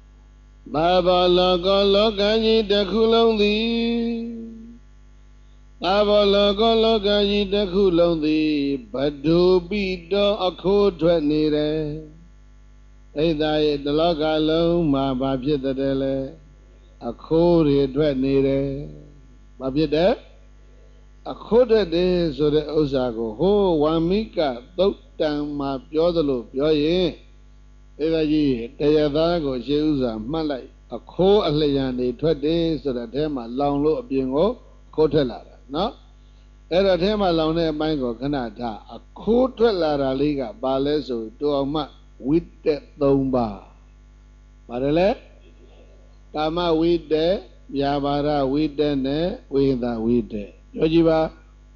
ဘာဘောလောကလောကကြီးတစ်ခုလုံးသည်သာဘောလောကလောကကြီးတစ်ခုလုံးသည်ဘဒုပိတောအခိုးထွက်နေတယ်ဣဒ္ဓရဲ့တလောကလုံးမှာဘာဖြစ်တဲ့လဲအခိုးတွေထွက်နေတယ်ဘာဖြစ်တယ်အခိုးထွက်တယ်ဆိုတဲ့ဥစ္စာကိုဟိုးဝါမိကသုတ်တံမှာပြောသလိုပြောရင်ဣဒ္ဓကြီးတရားသားကိုရှေးဥစ္စာမှတ်လိုက်အခိုးအလျံတွေထွက်တယ်ဆိုတဲ့အထဲမှာလောင်လို့အပြင်ကိုခိုးထွက်လာတာနော်အဲ့တော့အဲမှာလောင်တဲ့အပိုင်းကိုခဏထားအခိုးထွက်လာတာလေးကဘာလဲဆိုတူအောင်မှဝိတ္တ3ပါးပါတယ်လေကာမဝိတ္တဗျာပါဒဝိတ္တနဲ့ဝိသဝိတ္တပြောကြည့်ပါ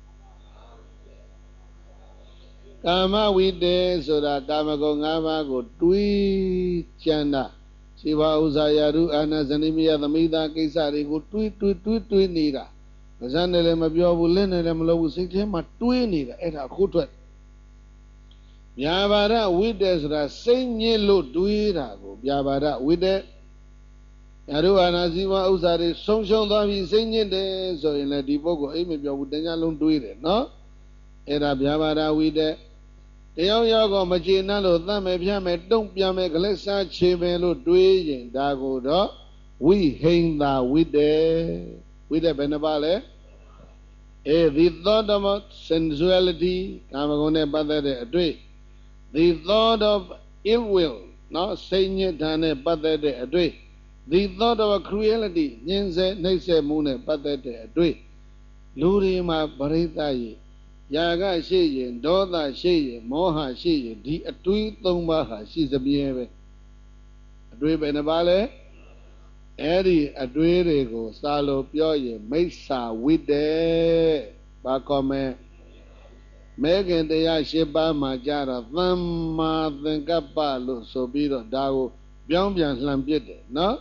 ကာမဝိတ္တဆိုတာကာမဂုဏ်5ပါးကိုတွေးကြံတာရှိပါဥစ္စာယရုအာနာဇနိမိယသမိတာကိစ္စတွေကိုတွေးနေတာပါဇာနဲ့လည်းမပြောဘူးလက်နဲ့လည်းမလုပ်ဘူးစိတ်ထဲမှာတွေးနေတာအဲ့ဒါခိုးထွက်ဗျာပါဒဝိတ္တဆိုတာစိတ်ညစ်လို့တွေးတာကိုဗျာပါဒဝိတ္တယရုအာနာဇိဝဥစ္စာတွေဆုံးရှုံးသွားပြီစိတ်ညစ်တယ်ဆိုရင်လည်းဒီပုဂ္ဂိုလ်အိမ်မပြောဘူးတညလုံးတွေးတယ်နော်အဲ့ဒါဗျာပါဒဝိတ္တတရားရောက်တော့မကျေနပ်လို့သတ်မယ်ဖြတ်မယ်တုံ့ပြန်မယ်ကလစ်စားချေမယ်လို့တွေးရင်ဒါကိုတော့ဝိဟိန္တာဝိတ္တဝိတ္တဘယ်နှပါလဲthe thought of sensuality ကာမဂုဏ်နဲ့ပတ်သက်တဲ့အတွေ့ the thought of ill will နော်စိတ်ညစ်တာနဲ့ပတ်သက်တဲ့အတွေ့ the thought of cruelty ညှင်းဆဲနှိပ်စက်မှုနဲ့ပတ်သက်တဲ့အတွေ့လူတွေမှာပရိသတ်ရဲ့ယာကရှိရင်ဒေါသရှိရင်မောဟရှိရင်ဒီအတွေး3ပါးဟာရှိစပြဲပဲအတွေးပဲနှပါလဲအဲ့ဒီအတွေးတွေကိုစာလို့ပြောရင်မိစ္ဆာဝိတ္တဘာကောမဲမဲခင်တရား8ပါးမှာကြတော့သမ္မာသင်္ကပ္ပလို့ဆိုပြီးတော့ဒါကိုပြောင်းပြန်လှန်ပစ်တယ်နော်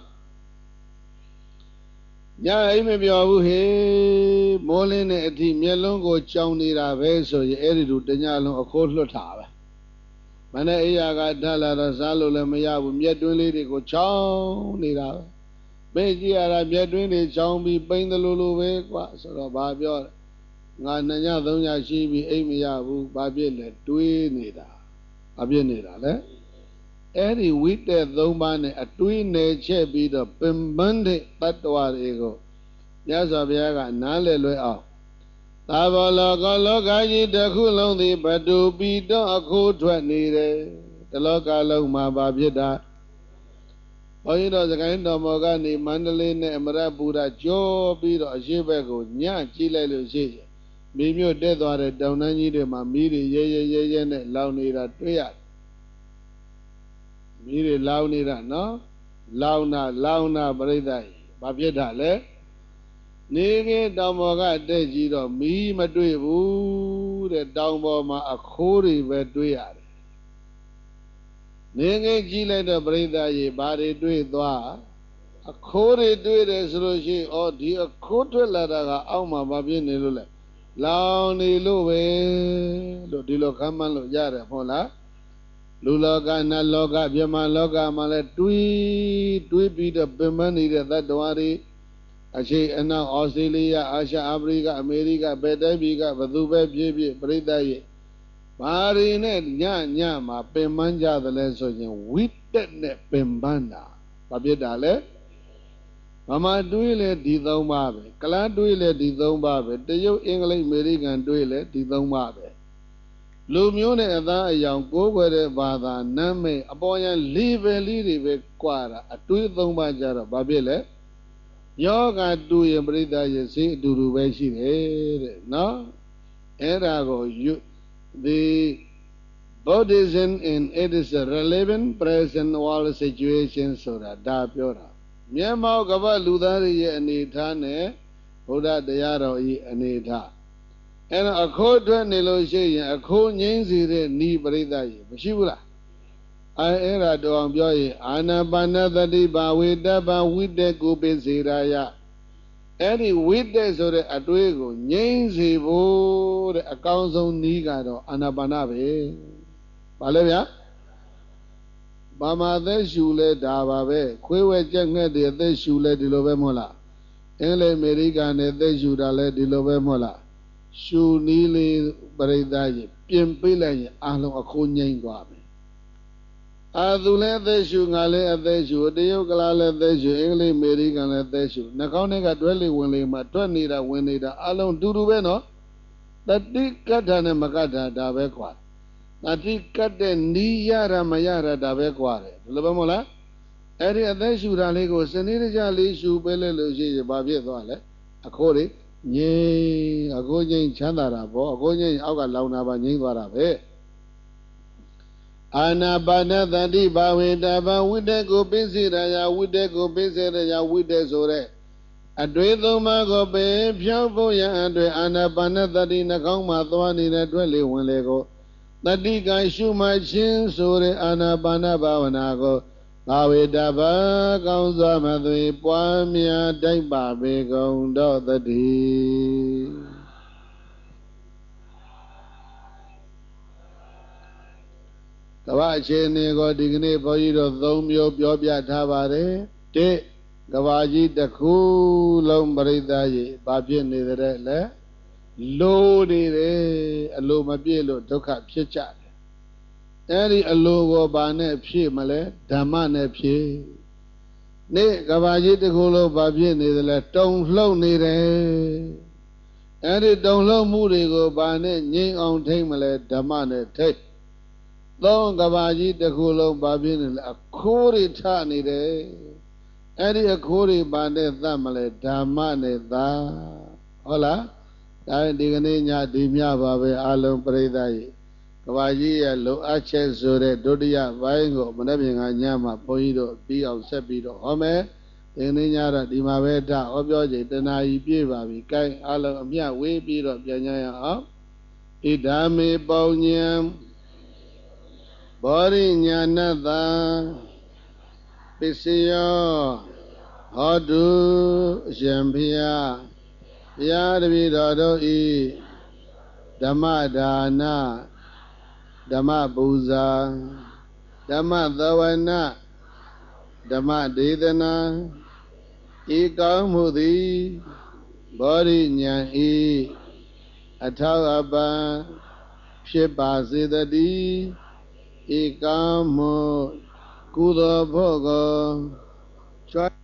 ညအိမ်မပြောဘူးဟေးမိုးလင်းတဲ့အထိမျက်လုံးကိုကြောင်နေတာပဲဆိုရင်အဲ့ဒီလိုတညလုံးအခိုးလွတ်တာပဲမနေ့အိယာကထလာတော့စားလို့လည်းမရဘူးမျက်တွင်းလေးတွေကိုချောင်းနေတာပဲကြည့်ရတာမျက်တွင်းတွေချောင်းပြီးပိန်တယ်လို့ပဲကွာဆိုတော့ဘာပြောငါ2ည3ညရှိပြီအိမ်မရဘူးဘာဖြစ်လဲတွေးနေတာဘာဖြစ်နေတာလဲအဲ့ဒီဝိတ္တ3ပါးနဲ့အတွေးနယ်ချက်ပြီးတော့ပင်ပန်းတဲ့တတ္တဝါတွေကိုမြတ်စွာဘုရားကနားလည်လွယ်အောင်သာဘောလောကလောကကြီးတစ်ခုလုံးသည်ဘဒုပိတောအခိုးထွက်နေတယ်တလောကလုံးမှာဘာဖြစ်တာဘုန်းကြီးတို့စကိုင်းတော်မော်ကနေမန္တလေးနဲ့အမရပူရကြောပြီးတော့အရှိဘက်ကိုညကြည့်လိုက်လို့ရှိရင်မိမြို့တက်သွားတဲ့တောင်တန်းကြီးတွေမှာမီးတွေရဲနဲ့လောင်နေတာတွေ့ရတယ်မီးတွေလောင်နေတာနော်လောင်တာပြိဿဘာဖြစ်တာလဲနေကတောင်ပေါ်ကတက်ကြည့်တော့မီးမတွေ့ဘူးတဲ့တောင်ပေါ်မှာအခိုးတွေပဲတွေ့ရတယ်နေကကြည့်လိုက်တော့ပြိဿရေဘာတွေတွေ့သွားအခိုးတွေတွေ့တယ်ဆိုလို့ရှိရင်ဩဒီအခိုးထွက်လာတာကအောက်မှာဘာဖြစ်နေလို့လဲလောင်နေလို့ပဲလို့ဒီလိုခမ်းမှန်းလို့ရတယ်ဟုတ်လားလူလောကနတ်လောကဗြဟ္မာလောကမှာလည်းတွေးပြီးတော့ပင်ပန်းနေတဲ့သတ္တဝါတွေအရှိအနောက်ဩစတြေးလျအာရှအာဖရိကအမေရိကဘယ်တိုင်းပြည်ကဘသူပဲဖြစ်ဖြစ်ပြိဿရဲ့ဘာတွေနဲ့ညမှာပင်ပန်းကြသလဲဆိုရင်ဝိတ္တနဲ့ပင်ပန်းတာဘာဖြစ်တာလဲဗမာတွေးလဲဒီ3ပါးပဲကလားတွေးလဲဒီ3ပါးပဲတရုတ်အင်္ဂလိပ်အမေရိကန်တွေးလဲဒီ3ပါးပဲလူမျိုးနဲ့အသားအယောင်ကိုးကွယ်တဲ့ဘာသာနာမည်အပေါ်ယံlevelလေးတွေပဲကွာတာအတွေး3ပါးကြတော့ဘာဖြစ်လဲယောဂတူရင်ပြိဿရဲ့စိတ်အတူတူပဲရှိတယ်တဲ့နော်အဲ့ဒါကို the Buddhism in its relevant present world situation ဆိုတာဒါပြောတာမျက်မှောက်ကပ္ပလူသားတွေရဲ့အနေထားနဲ့ဘုရားတရားတော်ဤအနေထားအဲ့တော့အခိုးထွက်နေလို့ရှိရင်အခိုးငြိမ်းစေတဲ့ဤပရိသတ်ရေမရှိဘူးလားအဲ့ဒါတော်အောင်ပြောရင်အာနာပါနသတိဘာဝေတ္တဘာဝိတ္တကိုပိစေရာယအဲ့ဒီဝိတ္တဆိုတဲ့အတွေးကိုငြိမ်းစေဖို့တဲ့အကောင်းဆုံးနည်းကတော့အာနာပါနပဲဘာလဲဗျာဘာမှအသက်ရှူလဲဒါပါပဲခွေးဝဲကြက်ငှက်တွေအသက်ရှူလဲဒီလိုပဲမဟုတ်လား English American နဲ့သိရှူတာလဲဒီလိုပဲမဟုတ်လားရှူနီးလေးပရိသတ်ကြီးပြင်ပေးလိုက်ရင်အလုံးအခိုးငိမ့်သွားမယ်အာသူလည်းအသက်ရှူငါလည်းအသက်ရှူတရုတ်ကလားလည်းအသက်ရှူအင်္ဂလိပ်အမေရိကန်လည်းအသက်ရှူနှာခေါင်းထဲကတွဲလေဝင်လေမှာတွက်နေတာဝင်နေတာအလုံးတူတူပဲနော်တတိကတ္ထနဲ့မကတ္ထဒါပဲကွာတတိကတ်တဲ့နီးရတာမရတာဒါပဲကွာတယ်ဒီလိုပဲမဟုတ်လားအဲ့ဒီအသက်ရှူတာလေးကိုစနေတကြလေးရှူပေးလို့ရှိရင်ဘာဖြစ်သွားလဲအခိုးလေးငြိမ်အခိုးငြိမ်ချမ်းသာတာပေါ့အခိုးငြိမ်အောက်ကလောင်တာပါငြိမ်သွားတာပဲအာနာပါနသတိဘာဝေတဗံဝိတေကိုပိစိရယဝိတေကိုပိစိရယဝိတေဆိုတဲ့အတွေ့သုံးပါးကိုပေဖြောင်းဖို့ရန်အတွက်အာနာပါနသတိနှာခေါင်းမှာသွားနေတဲ့အတွက်လေဝင်လေကိုတတိကရှုမှခြင်းဆိုတဲ့အာနာပါနဘာဝနာကိုဘာဝေတဗံကောင်းစွာမသွေပွားများတိုက်ပါပေကုန်တော့တည်းကမ္ဘာအခြေအနေကိုဒီကနေ့ဘုန်းကြီးတို့၃မျိုးပြောပြထားပါတယ်၁ကဘာကြီးတစ်ခုလုံးပြိဿရေဘာဖြစ်နေကြတဲ့လဲလိုနေတယ်အလိုမပြည့်လို့ဒုက္ခဖြစ်ကြတယ်အဲ့ဒီအလိုကိုဘာနဲ့ဖြည့်မလဲဓမ္မနဲ့ဖြည့်နေ့ကဘာကြီးတစ်ခုလုံးဘာဖြစ်နေသလဲတုံလှုပ်နေတယ်အဲ့ဒီတုံလှုပ်မှုတွေကိုဘာနဲ့ငြိမ်အောင်ထိမ့်မလဲဓမ္မနဲ့ထိမ့်သုံးကဘာကြီးတစ်ခုလုံးဘာဖြစ်နေလဲအခိုးတွေထနေတယ်အဲ့ဒီအခိုးတွေဘာနဲ့သတ်မလဲဓမ္မနဲ့သာဟုတ်လားဒါဒီကနေ့ညဒီမြပါပဲအလုံးပြိဿကြီးကဘာကြီးရဲ့လုံအပ်ချက်ဆိုတဲ့ဒုတိယပိုင်းကိုမနေ့ပြင်ကညမှာဘုန်းကြီးတို့ပြီးအောင်ဆက်ပြီးတော့ဟောမယ်ဒီနေ့ညတော့ဒီမှာပဲတဟောပြောချိန်တနာကြီးပြည့်ပါပြီ။ကဲအလုံးအမြတ်ဝေးပြီးတော့ပြန်ကြရအောင်ဣဒာမေပေါညံဘောရိညာဏတံပစ္စယောဟောတုအရှင်ဘုရားဘုရားတပည့်တော်တို့ဤဓမ္မဒါနဓမ္မပူဇာဓမ္မသဝနာဓမ္မဒေသနာဤကောင်းမှုသည်ဘောရိညာဤအထောက်အပံ့ဖြစ်ပါစေတည်းဤကောင်းမှုကုသိုလ်ဖို့ကို